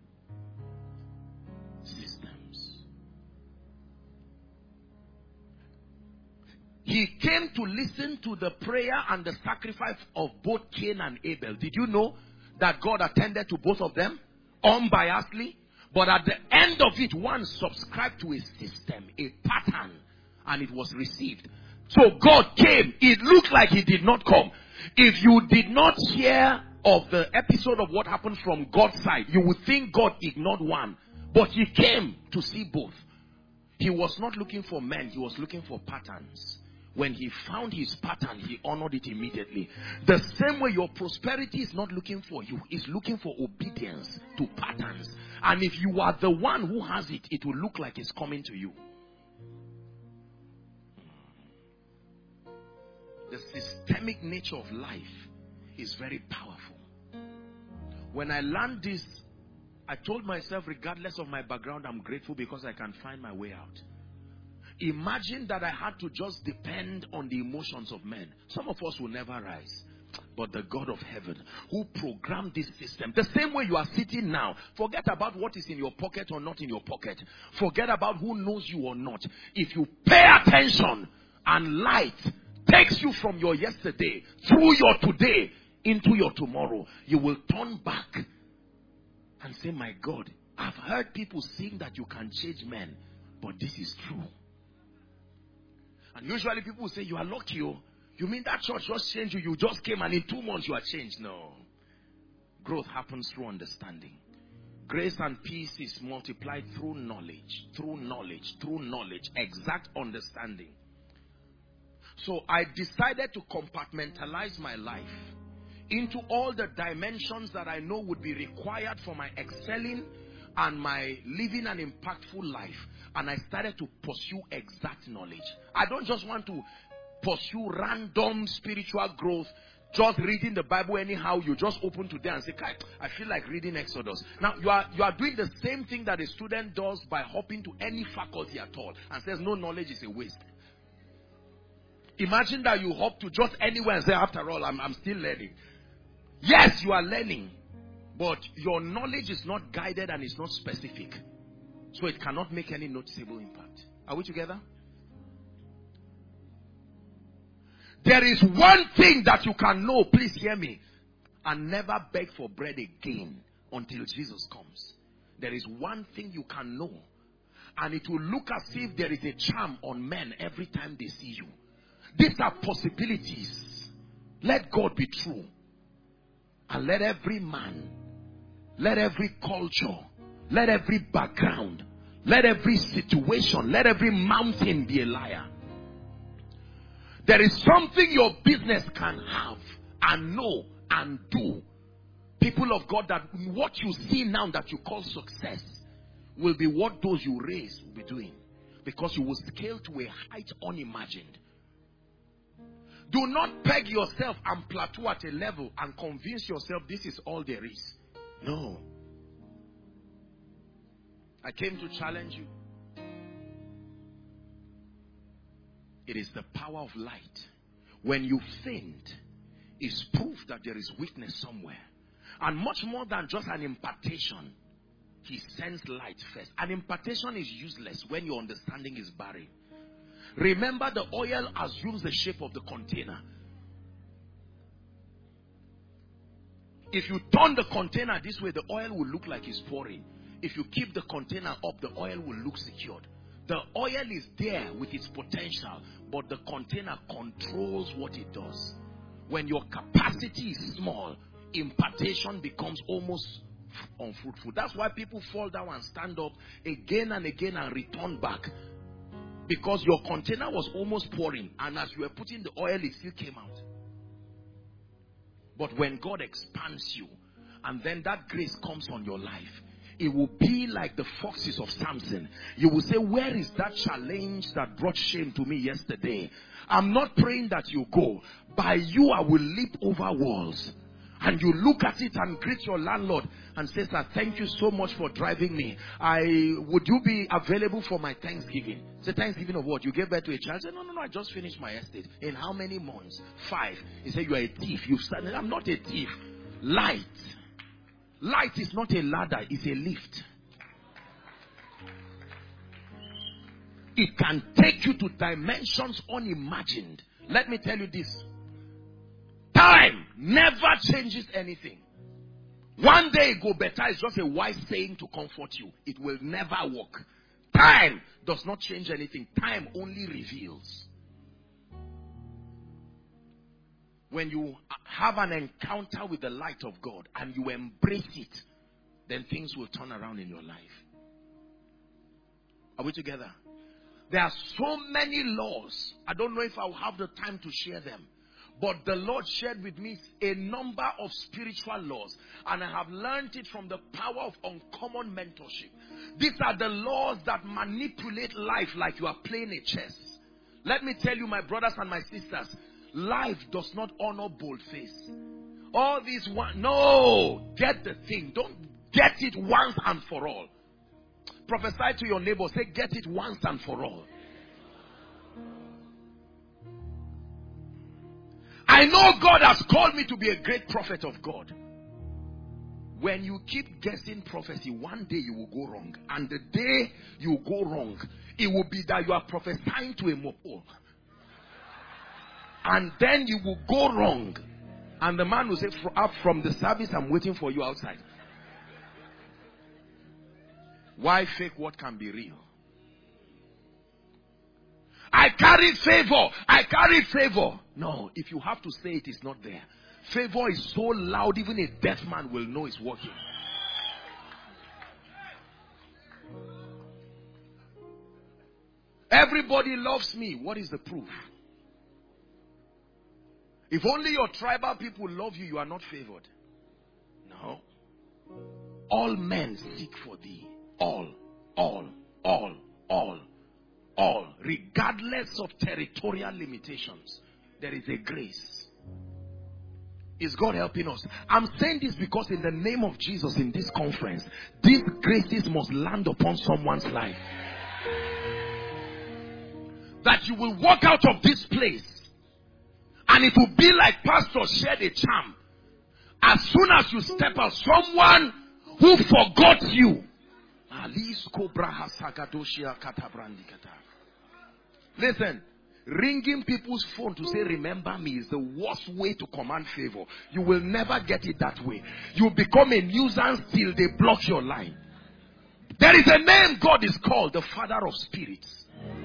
Systems. He came to listen to the prayer and the sacrifice of both Cain and Abel. Did you know that God attended to both of them unbiasedly? But at the end of it, one subscribed to a system, a pattern, and it was received. So God came. It looked like he did not come. If you did not hear of the episode of what happened from God's side, you would think God ignored one. But he came to see both. He was not looking for men. He was looking for patterns. When he found his pattern, he honored it immediately. The same way your prosperity is not looking for you, it's looking for obedience to patterns. And if you are the one who has it, it will look like it's coming to you. The systemic nature of life is very powerful. When I learned this I told myself, regardless of my background, I'm grateful because I can find my way out. Imagine that I had to just depend on the emotions of men. Some of us will never rise. But the God of heaven who programmed this system, the same way you are sitting now, forget about what is in your pocket or not in your pocket. Forget about who knows you or not. If you pay attention and light takes you from your yesterday through your today into your tomorrow, you will turn back and say, my God, I've heard people sing that you can change men, but this is true. And usually people will say, you are lucky. Oh. You mean that church just changed you? You just came and in two months you are changed. No. Growth happens through understanding. Grace and peace is multiplied through knowledge. Through knowledge. Through knowledge. Exact understanding. So I decided to compartmentalize my life into all the dimensions that I know would be required for my excelling and my living an impactful life. And I started to pursue exact knowledge. I don't just want to pursue random spiritual growth, just reading the Bible anyhow. You just open today and say, I feel like reading Exodus. Now you are you are doing the same thing that a student does by hopping to any faculty at all and says no knowledge is a waste. Imagine that you hop to just anywhere and say, after all, I'm, I'm still learning. Yes, you are learning, but your knowledge is not guided and it's not specific. So it cannot make any noticeable impact. Are we together? There is one thing that you can know, please hear me, and never beg for bread again until Jesus comes. There is one thing you can know, and it will look as if there is a charm on men every time they see you. These are possibilities. Let God be true. And let every man, let every culture, let every background, let every situation, let every mountain be a liar. There is something your business can have and know and do. People of God, that what you see now that you call success will be what those you raise will be doing. Because you will scale to a height unimagined. Do not peg yourself and plateau at a level and convince yourself this is all there is. No. I came to challenge you. It is the power of light. When you faint, it's proof that there is weakness somewhere. And much more than just an impartation, he sends light first. An impartation is useless when your understanding is barren. Remember, the oil assumes the shape of the container. If you turn the container this way, the oil will look like it's pouring. If you keep the container up, the oil will look secured. The oil is there with its potential, but the container controls what it does. When your capacity is small, impartation becomes almost unfruitful. That's why people fall down and stand up again and again and return back. Because your container was almost pouring, and as you were putting the oil, it still came out. But when God expands you, and then that grace comes on your life, it will be like the foxes of Samson. You will say, where is that challenge that brought shame to me yesterday? I'm not praying that you go. By you, I will leap over walls. And you look at it and greet your landlord and say, sir, thank you so much for driving me. I would you be available for my Thanksgiving? Say, Thanksgiving of what? You gave birth to a child? Say, no, no, no, I just finished my estate. In how many months? Five. He said, you are a thief. You've started. I'm not a thief. Light. Light is not a ladder, it's a lift. It can take you to dimensions unimagined. Let me tell you this. Time never changes anything. One day go better is just a wise saying to comfort you. It will never work. Time does not change anything. Time only reveals. When you have an encounter with the light of God and you embrace it, then things will turn around in your life. Are we together? There are so many laws. I don't know if I'll have the time to share them. But the Lord shared with me a number of spiritual laws. And I have learned it from the power of uncommon mentorship. These are the laws that manipulate life like you are playing a chess. Let me tell you, my brothers and my sisters, life does not honor boldface. All these one, no, get the thing. Don't Get it once and for all. Prophesy to your neighbor. Say, get it once and for all. I know God has called me to be a great prophet of God. When you keep guessing prophecy, one day you will go wrong. And the day you go wrong, it will be that you are prophesying to a mopo. And then you will go wrong. And the man will say, up from the service, I'm waiting for you outside. Why fake what can be real? I carry favor. I carry favor. No, if you have to say it, it's not there. Favor is so loud, even a deaf man will know it's working. Everybody loves me. What is the proof? If only your tribal people love you, you are not favored. No. All men seek for thee. All, all, all, all, all. Regardless of territorial limitations, there is a grace. Is God helping us? I'm saying this because in the name of Jesus in this conference, these graces must land upon someone's life. That you will walk out of this place and it will be like Pastor shared a charm. As soon as you step out, someone who forgot you. Listen. Ringing people's phone to say remember me is the worst way to command favor. You will never get it that way. You become a nuisance till they block your line. There is a name God is called, the Father of Spirits.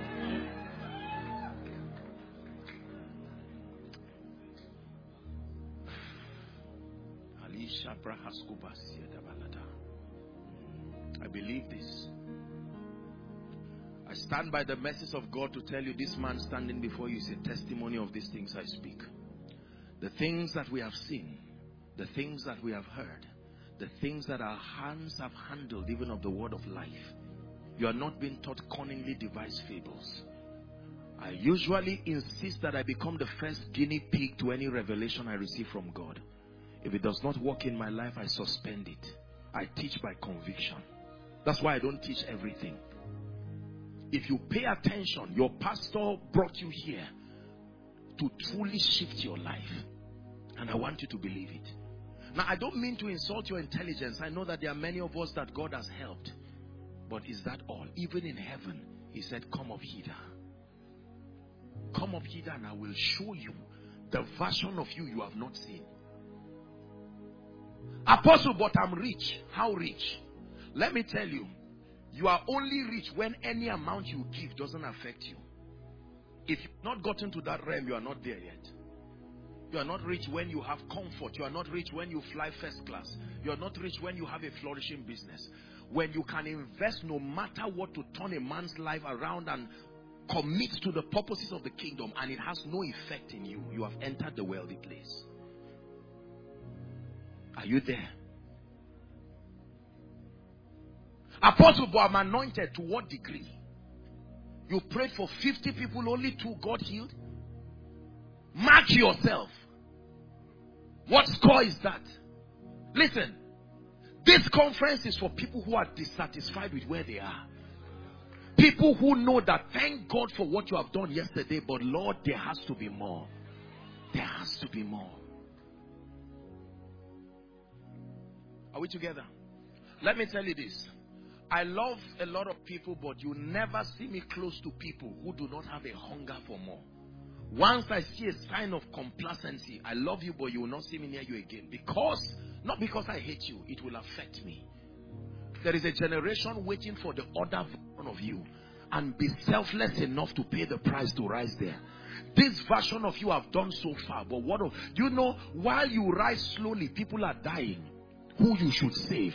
I believe this. I stand by the message of God to tell you this man standing before you is a testimony of these things I speak. The things that we have seen, the things that we have heard, the things that our hands have handled, even of the word of life. You are not being taught cunningly devised fables. I usually insist that I become the first guinea pig to any revelation I receive from God. If it does not work in my life, I suspend it. I teach by conviction. That's why I don't teach everything. If you pay attention, your pastor brought you here to truly shift your life. And I want you to believe it. Now, I don't mean to insult your intelligence. I know that there are many of us that God has helped. But is that all? Even in heaven, he said, come up hither. Come up hither and I will show you the version of you you have not seen. Apostle, but I'm rich. How rich? Let me tell you. You are only rich when any amount you give doesn't affect you. If you've not gotten to that realm, you are not there yet. You are not rich when you have comfort. You are not rich when you fly first class. You are not rich when you have a flourishing business. When you can invest no matter what to turn a man's life around and commit to the purposes of the kingdom and it has no effect in you, you have entered the wealthy place. Are you there? Apostle, but I'm anointed. To what degree? You prayed for fifty people, only two God healed? Mark yourself. What score is that? Listen, this conference is for people who are dissatisfied with where they are. People who know that thank God for what you have done yesterday, but Lord, there has to be more. There has to be more. Are we together? Let me tell you this. I love a lot of people, but you never see me close to people who do not have a hunger for more. Once I see a sign of complacency, I love you, but you will not see me near you again. Because, not because I hate you, it will affect me. There is a generation waiting for the other version of you. And be selfless enough to pay the price to rise there. This version of you have done so far, but what of, you know, while you rise slowly, people are dying. Who you should save.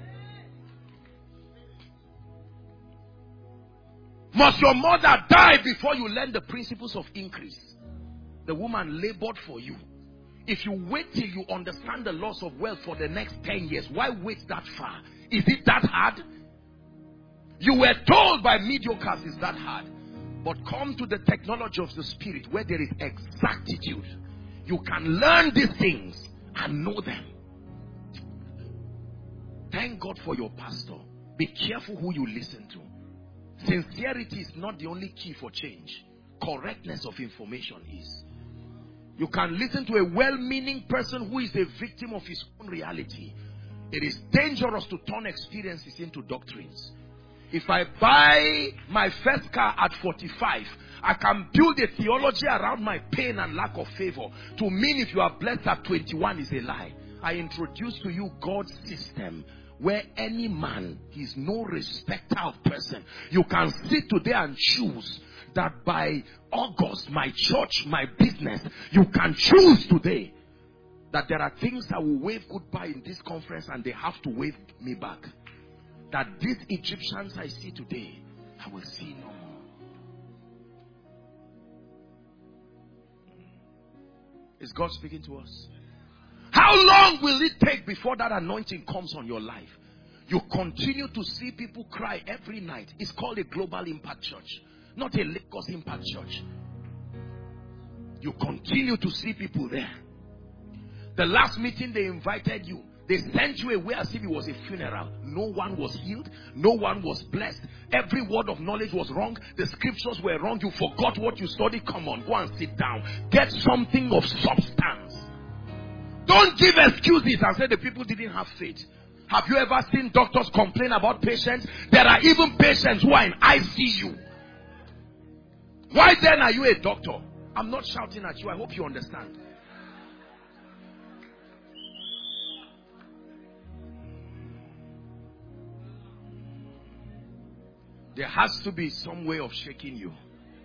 Must your mother die before you learn the principles of increase? The woman labored for you. If you wait till you understand the loss of wealth for the next ten years, why wait that far? Is it that hard? You were told by mediocres it's that hard. But come to the technology of the spirit where there is exactitude. You can learn these things and know them. Thank God for your pastor. Be careful who you listen to. Sincerity is not the only key for change. Correctness of information is. You can listen to a well-meaning person who is a victim of his own reality. It is dangerous to turn experiences into doctrines. If I buy my first car at forty-five, I can build a theology around my pain and lack of favor to mean if you are blessed at twenty-one is a lie. I introduce to you God's system where any man is no respecter of person. You can sit today and choose that by August, my church, my business, you can choose today that there are things I will wave goodbye in this conference and they have to wave me back. That these Egyptians I see today, I will see no more. Is God speaking to us? How long will it take before that anointing comes on your life? You continue to see people cry every night. It's called a global impact church, not a Lagos impact church. You continue to see people there. The last meeting they invited you, they sent you away as if it was a funeral. No one was healed. No one was blessed. Every word of knowledge was wrong. The scriptures were wrong. You forgot what you studied. Come on, go and sit down. Get something of substance. Don't give excuses and say the people didn't have faith. Have you ever seen doctors complain about patients? There are even patients who are in I C U. Why then are you a doctor? I'm not shouting at you. I hope you understand. There has to be some way of shaking you.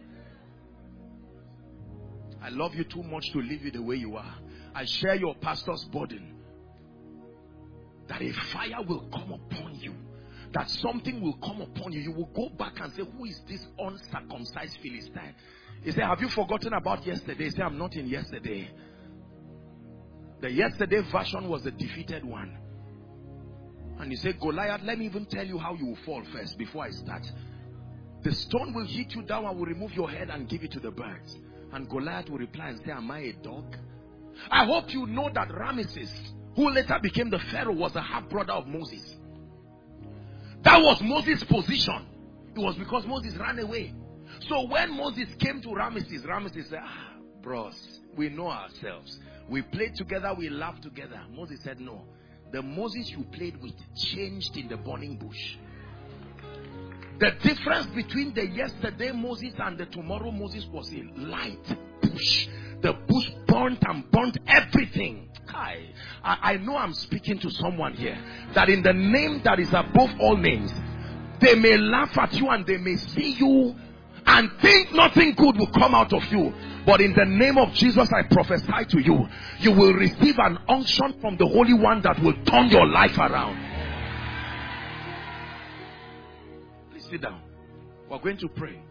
I love you too much to leave you the way you are. I share your pastor's burden. That a fire will come upon you. That something will come upon you. You will go back and say, who is this uncircumcised Philistine? He said, have you forgotten about yesterday? He said, I'm not in yesterday. The yesterday version was the defeated one. And he said, Goliath, let me even tell you how you will fall first before I start. The stone will hit you down and will remove your head and give it to the birds. And Goliath will reply and say, am I a dog? I hope you know that Ramesses, who later became the Pharaoh, was the half-brother of Moses. That was Moses' position. It was because Moses ran away. So when Moses came to Ramesses, Ramesses said, ah, bros, we know ourselves. We played together, we laughed together. Moses said, no. The Moses you played with changed in the burning bush. The difference between the yesterday Moses and the tomorrow Moses was a light bush. The bush burnt and burnt everything. I, I know I'm speaking to someone here. That in the name that is above all names, they may laugh at you and they may see you and think nothing good will come out of you. But in the name of Jesus, I prophesy to you, you will receive an unction from the Holy One that will turn your life around. Please sit down. We're going to pray.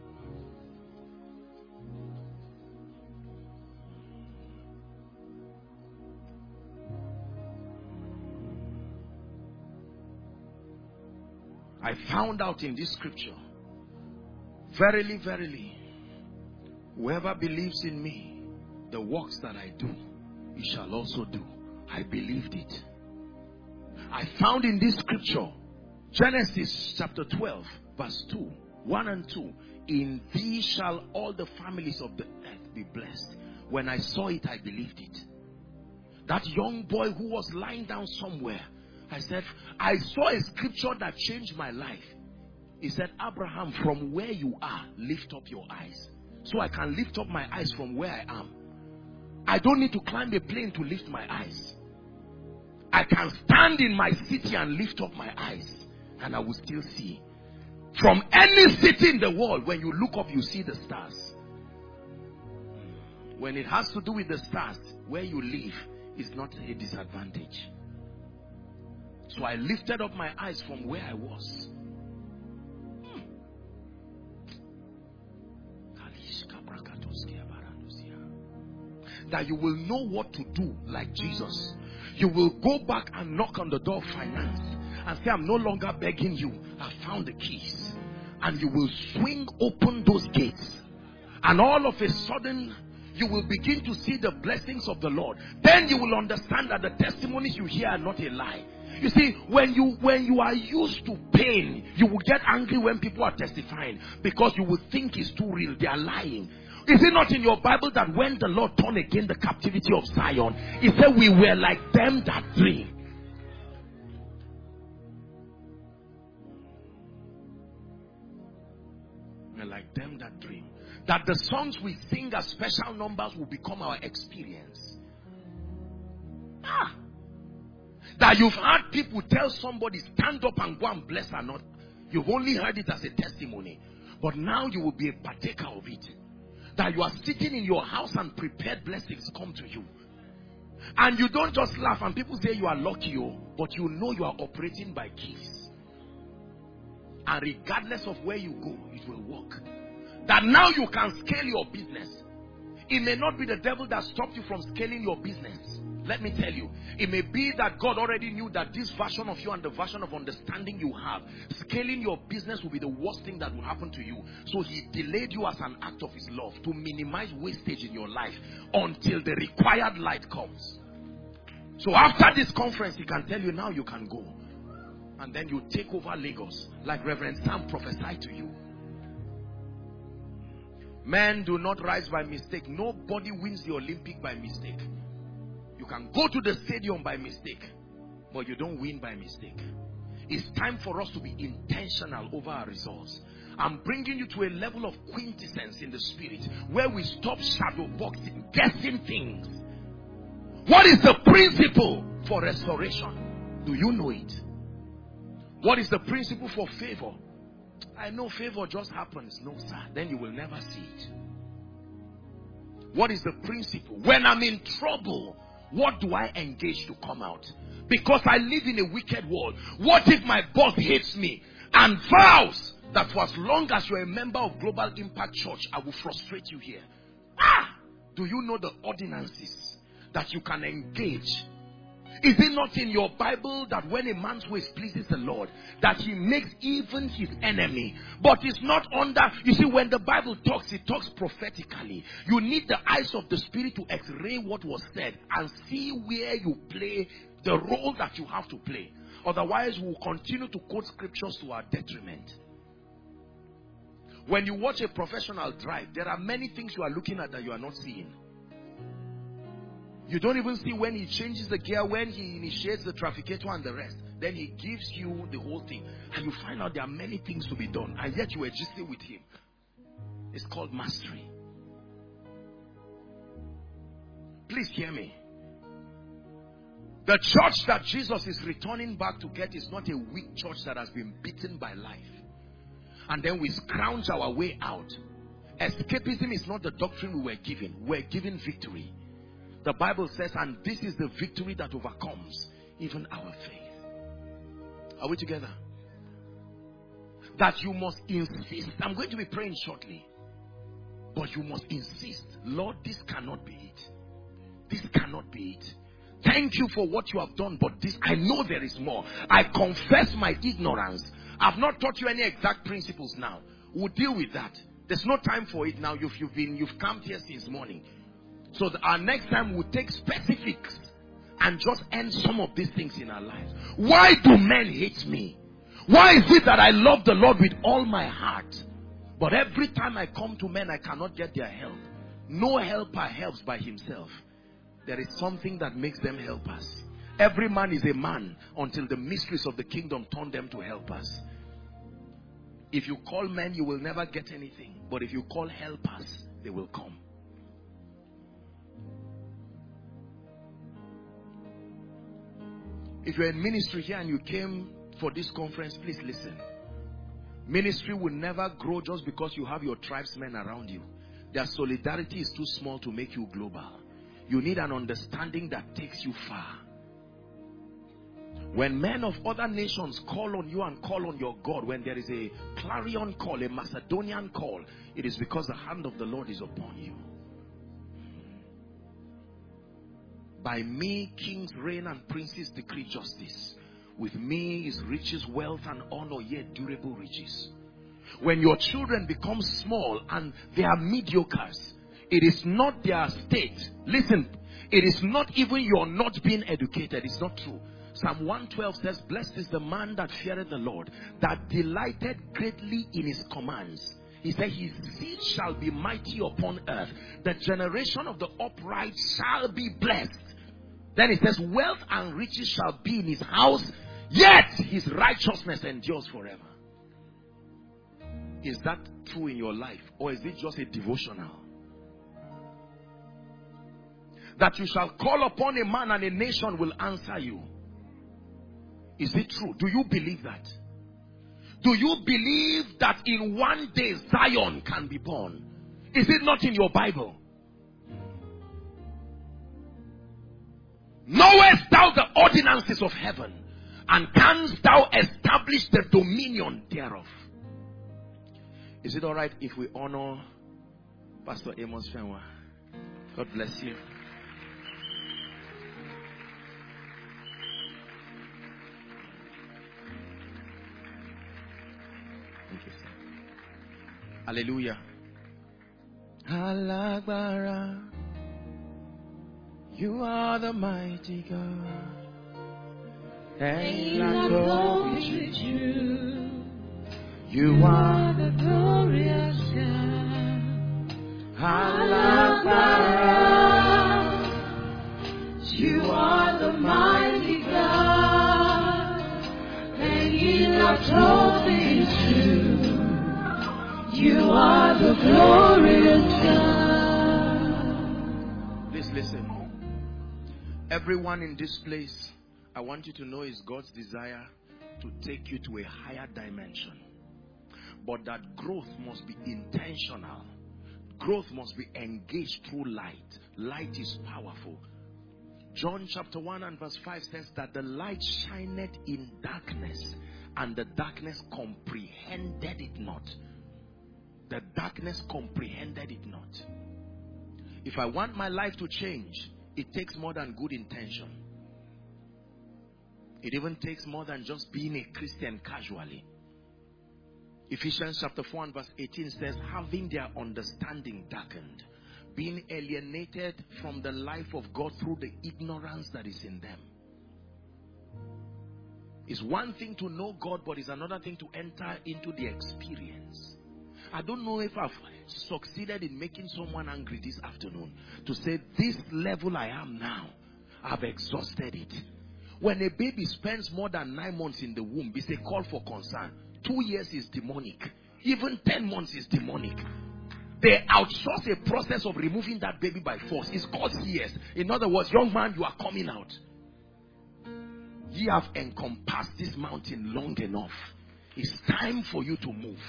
I found out in this scripture, verily, verily, whoever believes in me, the works that I do, he shall also do. I believed it. I found in this scripture, Genesis chapter twelve, verse two, one and two, in thee shall all the families of the earth be blessed. When I saw it, I believed it. That young boy who was lying down somewhere, I said, I saw a scripture that changed my life. He said, Abraham, from where you are, lift up your eyes. So I can lift up my eyes from where I am. I don't need to climb a plane to lift my eyes. I can stand in my city and lift up my eyes, and I will still see. From any city in the world, when you look up, you see the stars. When it has to do with the stars, where you live is not a disadvantage. So I lifted up my eyes from where I was. Hmm. That you will know what to do like Jesus. You will go back and knock on the door of finance and say, I'm no longer begging you. I found the keys. And you will swing open those gates. And all of a sudden, you will begin to see the blessings of the Lord. Then you will understand that the testimonies you hear are not a lie. You see, when you when you are used to pain, you will get angry when people are testifying, because you will think it's too real. They are lying. Is it not in your Bible that when the Lord turned again the captivity of Zion, he said we were like them that dream? We're like them that dream. That the songs we sing as special numbers will become our experience. Ah! That you've heard people tell somebody, stand up and go and bless her not. You've only heard it as a testimony. But now you will be a partaker of it. That you are sitting in your house and prepared blessings come to you. And you don't just laugh and people say you are lucky, oh, but you know you are operating by keys. And regardless of where you go, it will work. That now you can scale your business. It may not be the devil that stopped you from scaling your business. Let me tell you, it may be that God already knew that this version of you and the version of understanding you have, scaling your business will be the worst thing that will happen to you. So he delayed you as an act of his love to minimize wastage in your life until the required light comes. So after this conference, he can tell you now you can go. And then you take over Lagos like Reverend Sam prophesied to you. Men do not rise by mistake. Nobody wins the Olympic by mistake. You can go to the stadium by mistake, but you don't win by mistake. It's time for us to be intentional over our results. I'm bringing you to a level of quintessence in the spirit where we stop shadow boxing, guessing things. What is the principle for restoration? Do you know it? What is the principle for favor? I know favor just happens. No, sir. Then you will never see it. What is the principle? When I'm in trouble, what do I engage to come out? Because I live in a wicked world. What if my boss hates me and vows that for as long as you're a member of Global Impact Church, I will frustrate you here? Ah! Do you know the ordinances that you can engage? Is it not in your Bible that when a man's ways pleases the Lord, that he makes even his enemy? But it's not under, you see, when the Bible talks, it talks prophetically. You need the eyes of the Spirit to x-ray what was said and see where you play the role that you have to play. Otherwise, we'll continue to quote scriptures to our detriment. When you watch a professional drive, there are many things you are looking at that you are not seeing. You don't even see when he changes the gear, when he initiates the trafficator and the rest. Then he gives you the whole thing. And you find out there are many things to be done. And yet you are just with him. It's called mastery. Please hear me. The church that Jesus is returning back to get is not a weak church that has been beaten by life. And then we scrounge our way out. Escapism is not the doctrine we were given. We were given victory. The Bible says, and this is the victory that overcomes even our faith. Are we together? That you must insist. I'm going to be praying shortly. But you must insist. Lord, this cannot be it. This cannot be it. Thank you for what you have done, but this, I know there is more. I confess my ignorance. I've not taught you any exact principles now. We'll deal with that. There's no time for it now. You've, you've been, you've come here since morning. So that our next time we'll take specifics and just end some of these things in our lives. Why do men hate me? Why is it that I love the Lord with all my heart, but every time I come to men I cannot get their help? No helper helps by himself. There is something that makes them help us. Every man is a man until the mysteries of the kingdom turn them to help us. If you call men, you will never get anything. But if you call helpers, they will come. If you're in ministry here and you came for this conference, please listen. Ministry will never grow just because you have your tribesmen around you. Their solidarity is too small to make you global. You need an understanding that takes you far. When men of other nations call on you and call on your God, when there is a clarion call, a Macedonian call, it is because the hand of the Lord is upon you. By me, kings reign and princes decree justice. With me is riches, wealth, and honor, yet durable riches. When your children become small and they are mediocres, It is not their state. Listen, it is not even your not being educated. It's not true. Psalm one twelve says, blessed is the man that feareth the Lord, that delighted greatly in his commands. He said, his seed shall be mighty upon earth. The generation of the upright shall be blessed. Then it says, wealth and riches shall be in his house, yet his righteousness endures forever. Is that true in your life, or is it just a devotional? That you shall call upon a man and a nation will answer you. Is it true? Do you believe that? Do you believe that in one day Zion can be born? Is it not in your Bible? Knowest thou the ordinances of heaven, and canst thou establish the dominion thereof? Is it all right if we honor Pastor Amos Fenwa? God bless you. Thank you, sir. Hallelujah. Alagbara, you are the mighty God. And I go with you. You are the glorious God. Alagbara, you are the mighty God. And you are totally true. You are the glorious God. Please listen. Everyone in this place, I want you to know is God's desire to take you to a higher dimension. But that growth must be intentional. Growth must be engaged through light. Light is powerful. John chapter one and verse five says that the light shineth in darkness, and the darkness comprehended it not. The darkness comprehended it not. If I want my life to change, it takes more than good intention. It even takes more than just being a Christian casually. Ephesians chapter four and verse eighteen says, having their understanding darkened, being alienated from the life of God through the ignorance that is in them. It's one thing to know God, but it's another thing to enter into the experience. I don't know if I've succeeded in making someone angry this afternoon to say, this level I am now, I've exhausted it. When a baby spends more than nine months in the womb, it's a call for concern. Two years is demonic. Even ten months is demonic. They outsource a process of removing that baby by force. It's called C S. In other words, young man, you are coming out. Ye have encompassed this mountain long enough. It's time for you to move.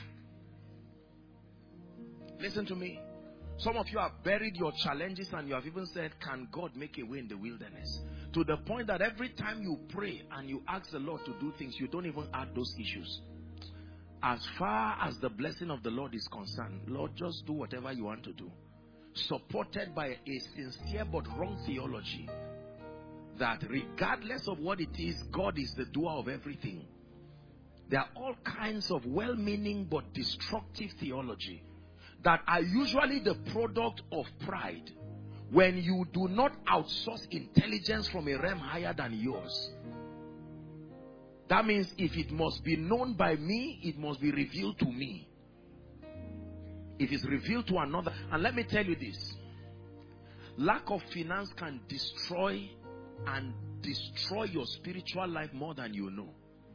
Listen to me. Some of you have buried your challenges and you have even said, can God make a way in the wilderness? To the point that every time you pray and you ask the Lord to do things, you don't even add those issues. As far as the blessing of the Lord is concerned, Lord, just do whatever you want to do. Supported by a sincere but wrong theology that regardless of what it is, God is the doer of everything. There are all kinds of well-meaning but destructive theology that are usually the product of pride. When you do not outsource intelligence from a realm higher than yours. That means if it must be known by me, it must be revealed to me. If it's revealed to another. And let me tell you this. Lack of finance can destroy and destroy your spiritual life more than you know.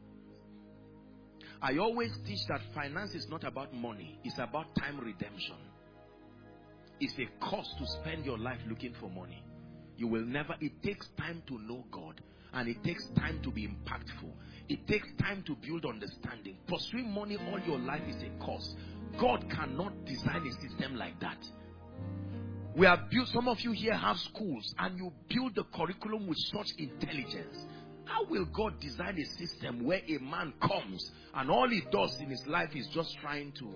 I always teach that finance is not about money. It's about time redemption. It's a cost to spend your life looking for money. You will never, it takes time to know God. And it takes time to be impactful. It takes time to build understanding. Pursuing money all your life is a cost. God cannot design a system like that. We have built, some of you here have schools and you build the curriculum with such intelligence. How will God design a system where a man comes and all he does in his life is just trying to...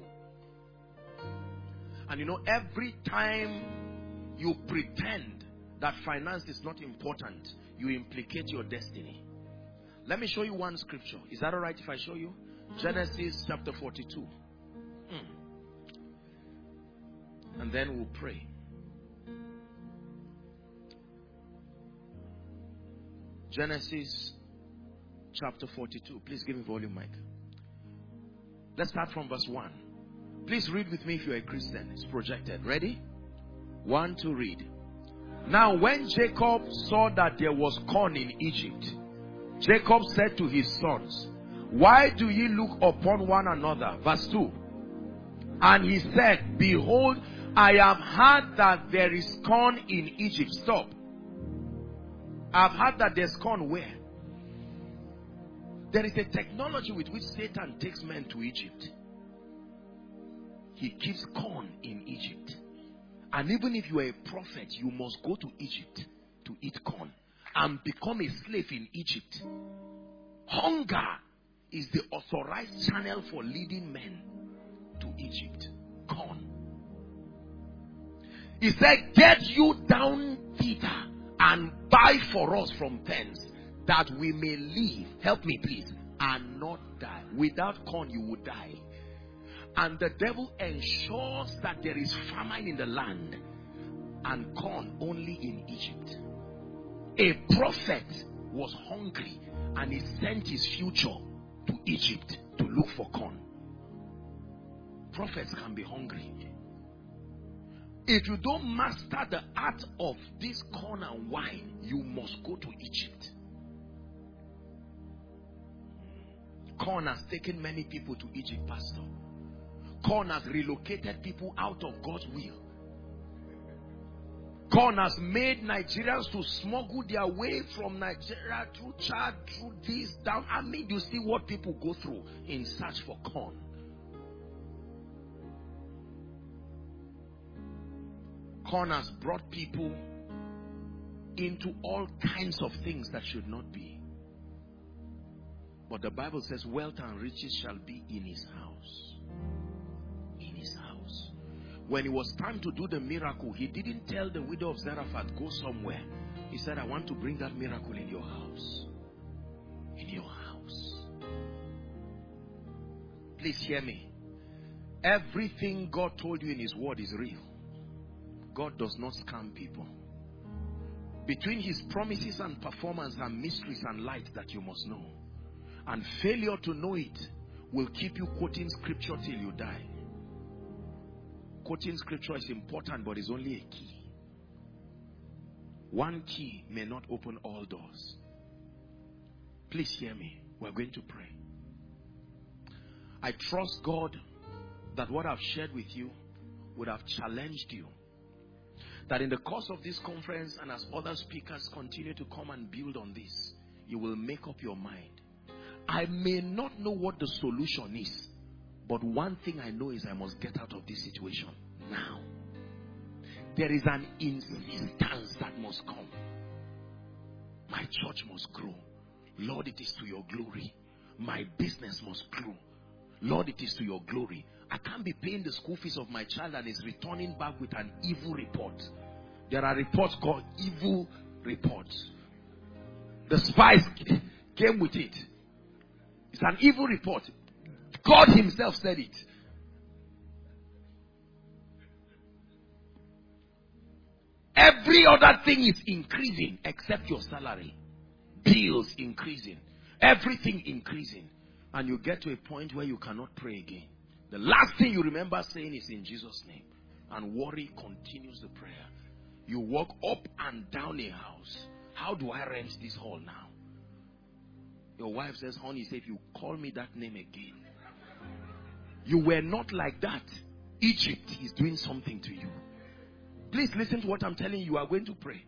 And you know, every time you pretend that finance is not important, you implicate your destiny. Let me show you one scripture. Is that all right if I show you? Genesis chapter forty-two. Hmm. And then we'll pray. Genesis chapter forty-two. Please give me volume, Mike. Let's start from verse one. Please read with me if you're a Christian. It's projected. Ready? One, two, read. Now when Jacob saw that there was corn in Egypt, Jacob said to his sons, why do ye look upon one another? Verse two. And he said, behold, I have heard that there is corn in Egypt. Stop. I've heard that there's corn where? There is a technology with which Satan takes men to Egypt. He keeps corn in Egypt. And even if you are a prophet, you must go to Egypt to eat corn and become a slave in Egypt. Hunger is the authorized channel for leading men to Egypt. Corn. He said, get you down thither and buy for us from thence, that we may live. Help me please. And not die. Without corn you would die. And the devil ensures that there is famine in the land and corn only in Egypt. A prophet was hungry and he sent his future to Egypt to look for corn. Prophets can be hungry. If you don't master the art of this corn and wine, you must go to Egypt. Corn has taken many people to Egypt, Pastor. Corn has relocated people out of God's will. Corn has made Nigerians to smuggle their way from Nigeria through Chad, through this, down. I mean, you see what people go through in search for corn. Corn has brought people into all kinds of things that should not be. But the Bible says wealth and riches shall be in his house. In his house. When it was time to do the miracle, he didn't tell the widow of Zarephath, go somewhere. He said, I want to bring that miracle in your house. In your house. Please hear me. Everything God told you in his word is real. God does not scam people. Between his promises and performance are mysteries and light that you must know. And failure to know it will keep you quoting scripture till you die. Quoting scripture is important, but it's only a key. One key may not open all doors. Please hear me. We're going to pray. I trust God that what I've shared with you would have challenged you. That in the course of this conference and as other speakers continue to come and build on this, you will make up your mind. I may not know what the solution is, but one thing I know is I must get out of this situation now. There is an insistence that must come. My church must grow. Lord, it is to your glory. My business must grow. Lord, it is to your glory. I can't be paying the school fees of my child and is returning back with an evil report. There are reports called evil reports. The spies came with it. It's an evil report. God himself said it. Every other thing is increasing except your salary. Bills increasing. Everything increasing. And you get to a point where you cannot pray again. The last thing you remember saying is in Jesus' name. And worry continues the prayer. You walk up and down a house. How do I rent this hall now? Your wife says, honey, say, if you call me that name again. You were not like that. Egypt is doing something to you. Please listen to what I'm telling you. You are going to pray.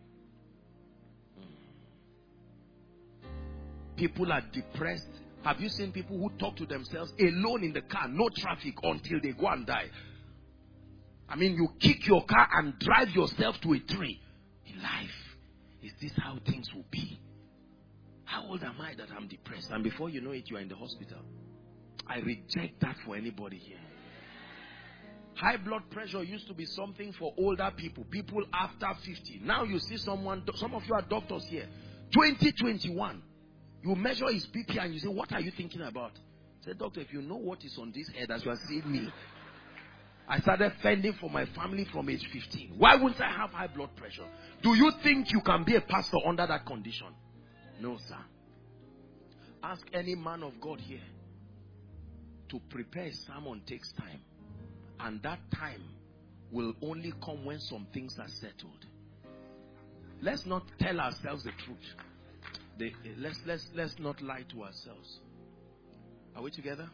People are depressed. Have you seen people who talk to themselves alone in the car, no traffic, until they go and die? I mean, you kick your car and drive yourself to a tree. In life, is this how things will be? How old am I that I'm depressed? And before you know it, you are in the hospital. I reject that for anybody here. High blood pressure used to be something for older people, people after fifty. Now you see someone, some of you are doctors here, twenty twenty-one. You measure his B P and you say, what are you thinking about? I said, doctor, if you know what is on this head as you are seeing me. I started fending for my family from age fifteen. Why wouldn't I have high blood pressure? Do you think you can be a pastor under that condition? No, sir. Ask any man of God here. To prepare a sermon takes time. And that time will only come when some things are settled. Let's not tell ourselves the truth. The, let's, let's, let's not lie to ourselves. Are we together?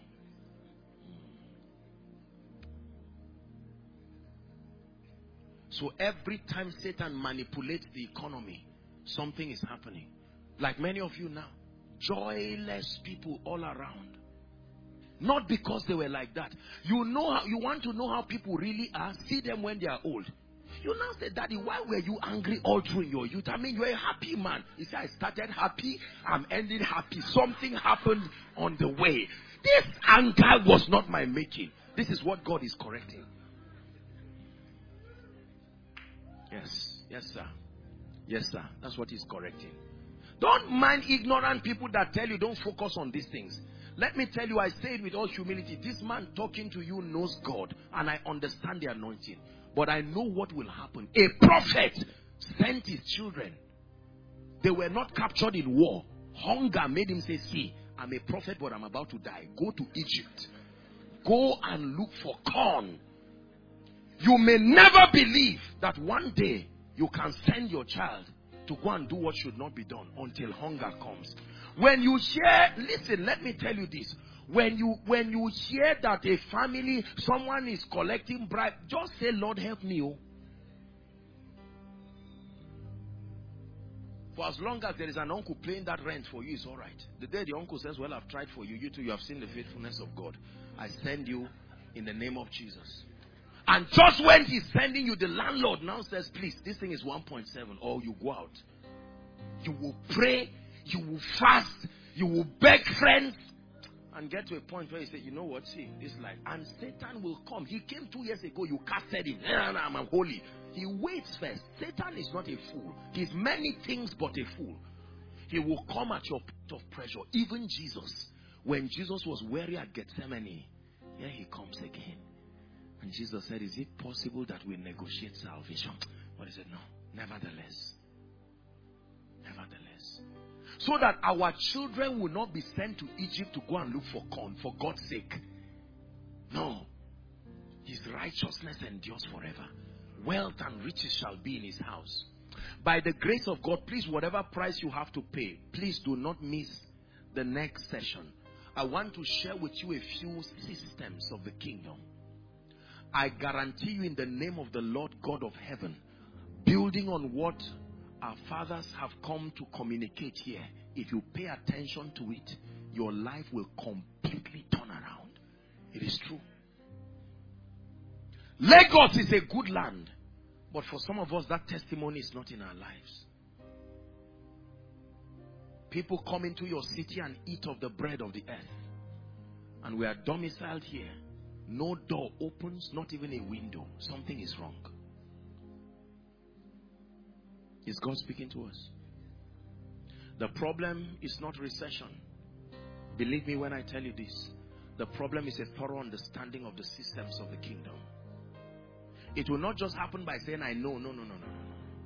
So every time Satan manipulates the economy, something is happening. Like many of you now, joyless people all around. Not because they were like that. You know how, you want to know how people really are? See them when they are old. You now say, Daddy, why were you angry all through your youth? I mean, you're a happy man. He said, I started happy, I'm ending happy. Something happened on the way. This anger was not my making. This is what God is correcting. Yes, yes, sir. Yes, sir. That's what he's correcting. Don't mind ignorant people that tell you don't focus on these things. Let me tell you, I say it with all humility. This man talking to you knows God, and I understand the anointing. But I know what will happen. A prophet sent his children. They were not captured in war. Hunger made him say, see, I'm a prophet, but I'm about to die. Go to Egypt. Go and look for corn. You may never believe that one day you can send your child to go and do what should not be done until hunger comes. When you hear, listen, let me tell you this. When you when you hear that a family, someone is collecting bribe, just say, Lord, help me. Oh. For as long as there is an uncle paying that rent for you, it's all right. The day the uncle says, well, I've tried for you, you too, you have seen the faithfulness of God. I send you in the name of Jesus. And just when he's sending you, the landlord now says, please, this thing is one point seven, or you go out. You will pray, you will fast, you will beg friends, and get to a point where you say, you know what, see, this life. And Satan will come. He came two years ago, you casted him. No, no, I'm holy. He waits first. Satan is not a fool. He's many things but a fool. He will come at your point of pressure. Even Jesus, when Jesus was weary at Gethsemane, here he comes again. And Jesus said, is it possible that we negotiate salvation? But he said, no, nevertheless. Nevertheless. So that our children will not be sent to Egypt to go and look for corn, for God's sake. No. His righteousness endures forever. Wealth and riches shall be in his house. By the grace of God, please, whatever price you have to pay, please do not miss the next session. I want to share with you a few systems of the kingdom. I guarantee you in the name of the Lord God of heaven, building on what our fathers have come to communicate here, if you pay attention to it, your life will completely turn around. It is true. Lagos is a good land, but for some of us that testimony is not in our lives. People come into your city and eat of the bread of the earth, and we are domiciled here. No door opens, not even a window. Something is wrong. Is God speaking to us? The problem is not recession. Believe me when I tell you this. The problem is a thorough understanding of the systems of the kingdom. It will not just happen by saying, I know. No, no, no, no, no.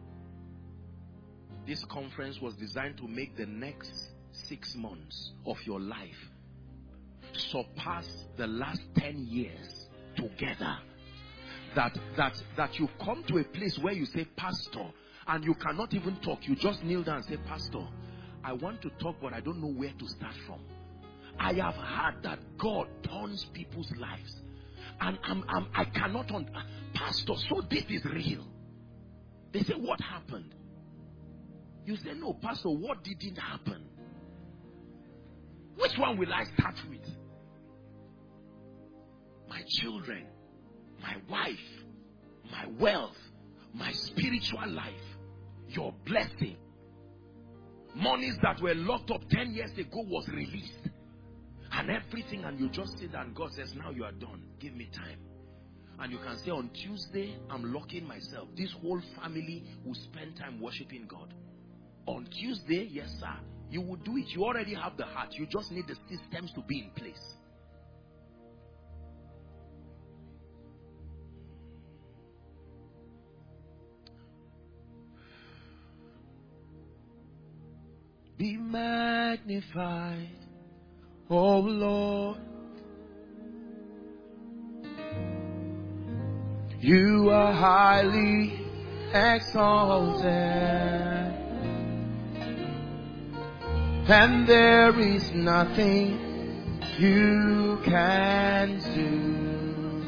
This conference was designed to make the next six months of your life surpass the last ten years together. That, that, that you come to a place where you say, Pastor, and you cannot even talk. You just kneel down and say, Pastor, I want to talk, but I don't know where to start from. I have heard that God turns people's lives. And I'm, I'm, I cannot, un Pastor, so this is real. They say, what happened? You say, no, Pastor, what didn't happen? Which one will I start with? My children, my wife, my wealth, my spiritual life, your blessing. Monies that were locked up ten years ago was released. And everything, and you just sit there and God says, now you are done. Give me time. And you can say, on Tuesday, I'm locking myself. This whole family will spend time worshiping God. On Tuesday, yes sir, you will do it. You already have the heart. You just need the systems to be in place. Be magnified, O Lord. You are highly exalted, and there is nothing you can do.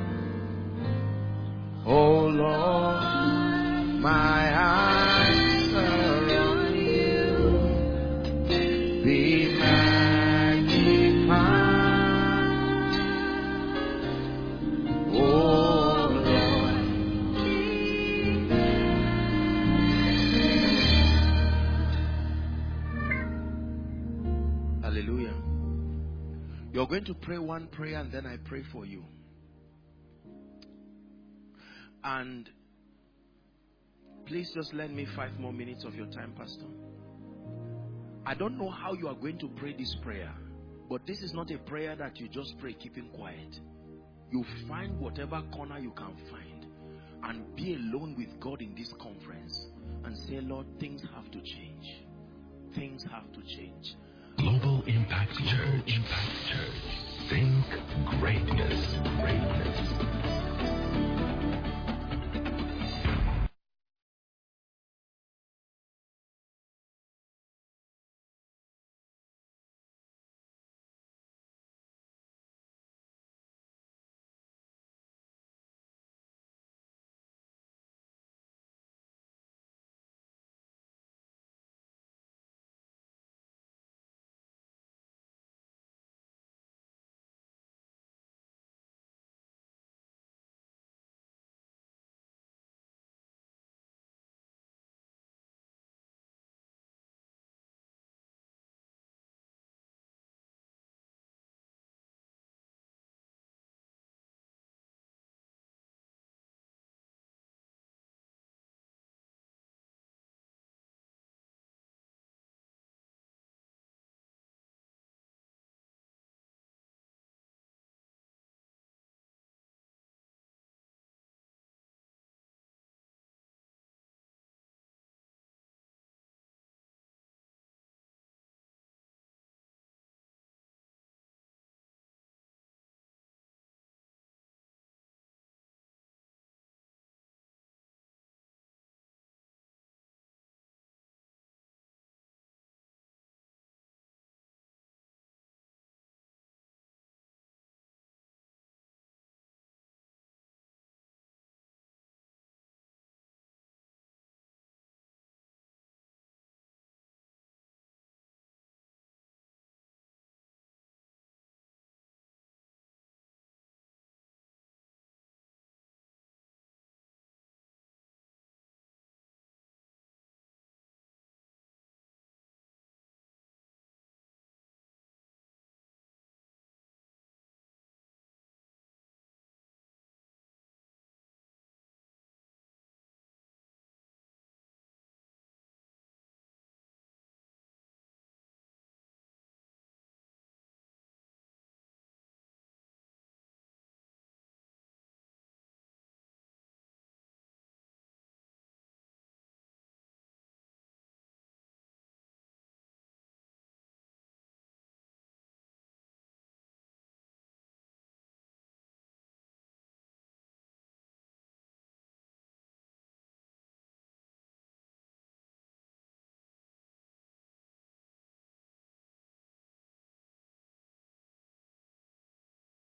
Oh Lord, my eyes are on you. Be magnified, oh hallelujah. You're going to pray one prayer and then I pray for you. And please just lend me five more minutes of your time, Pastor. I don't know how you are going to pray this prayer, but this is not a prayer that you just pray keeping quiet. You find whatever corner you can find and be alone with God in this conference and say, Lord, things have to change. Things have to change. Global Impact Church. Impact Church. Think greatness. Greatness.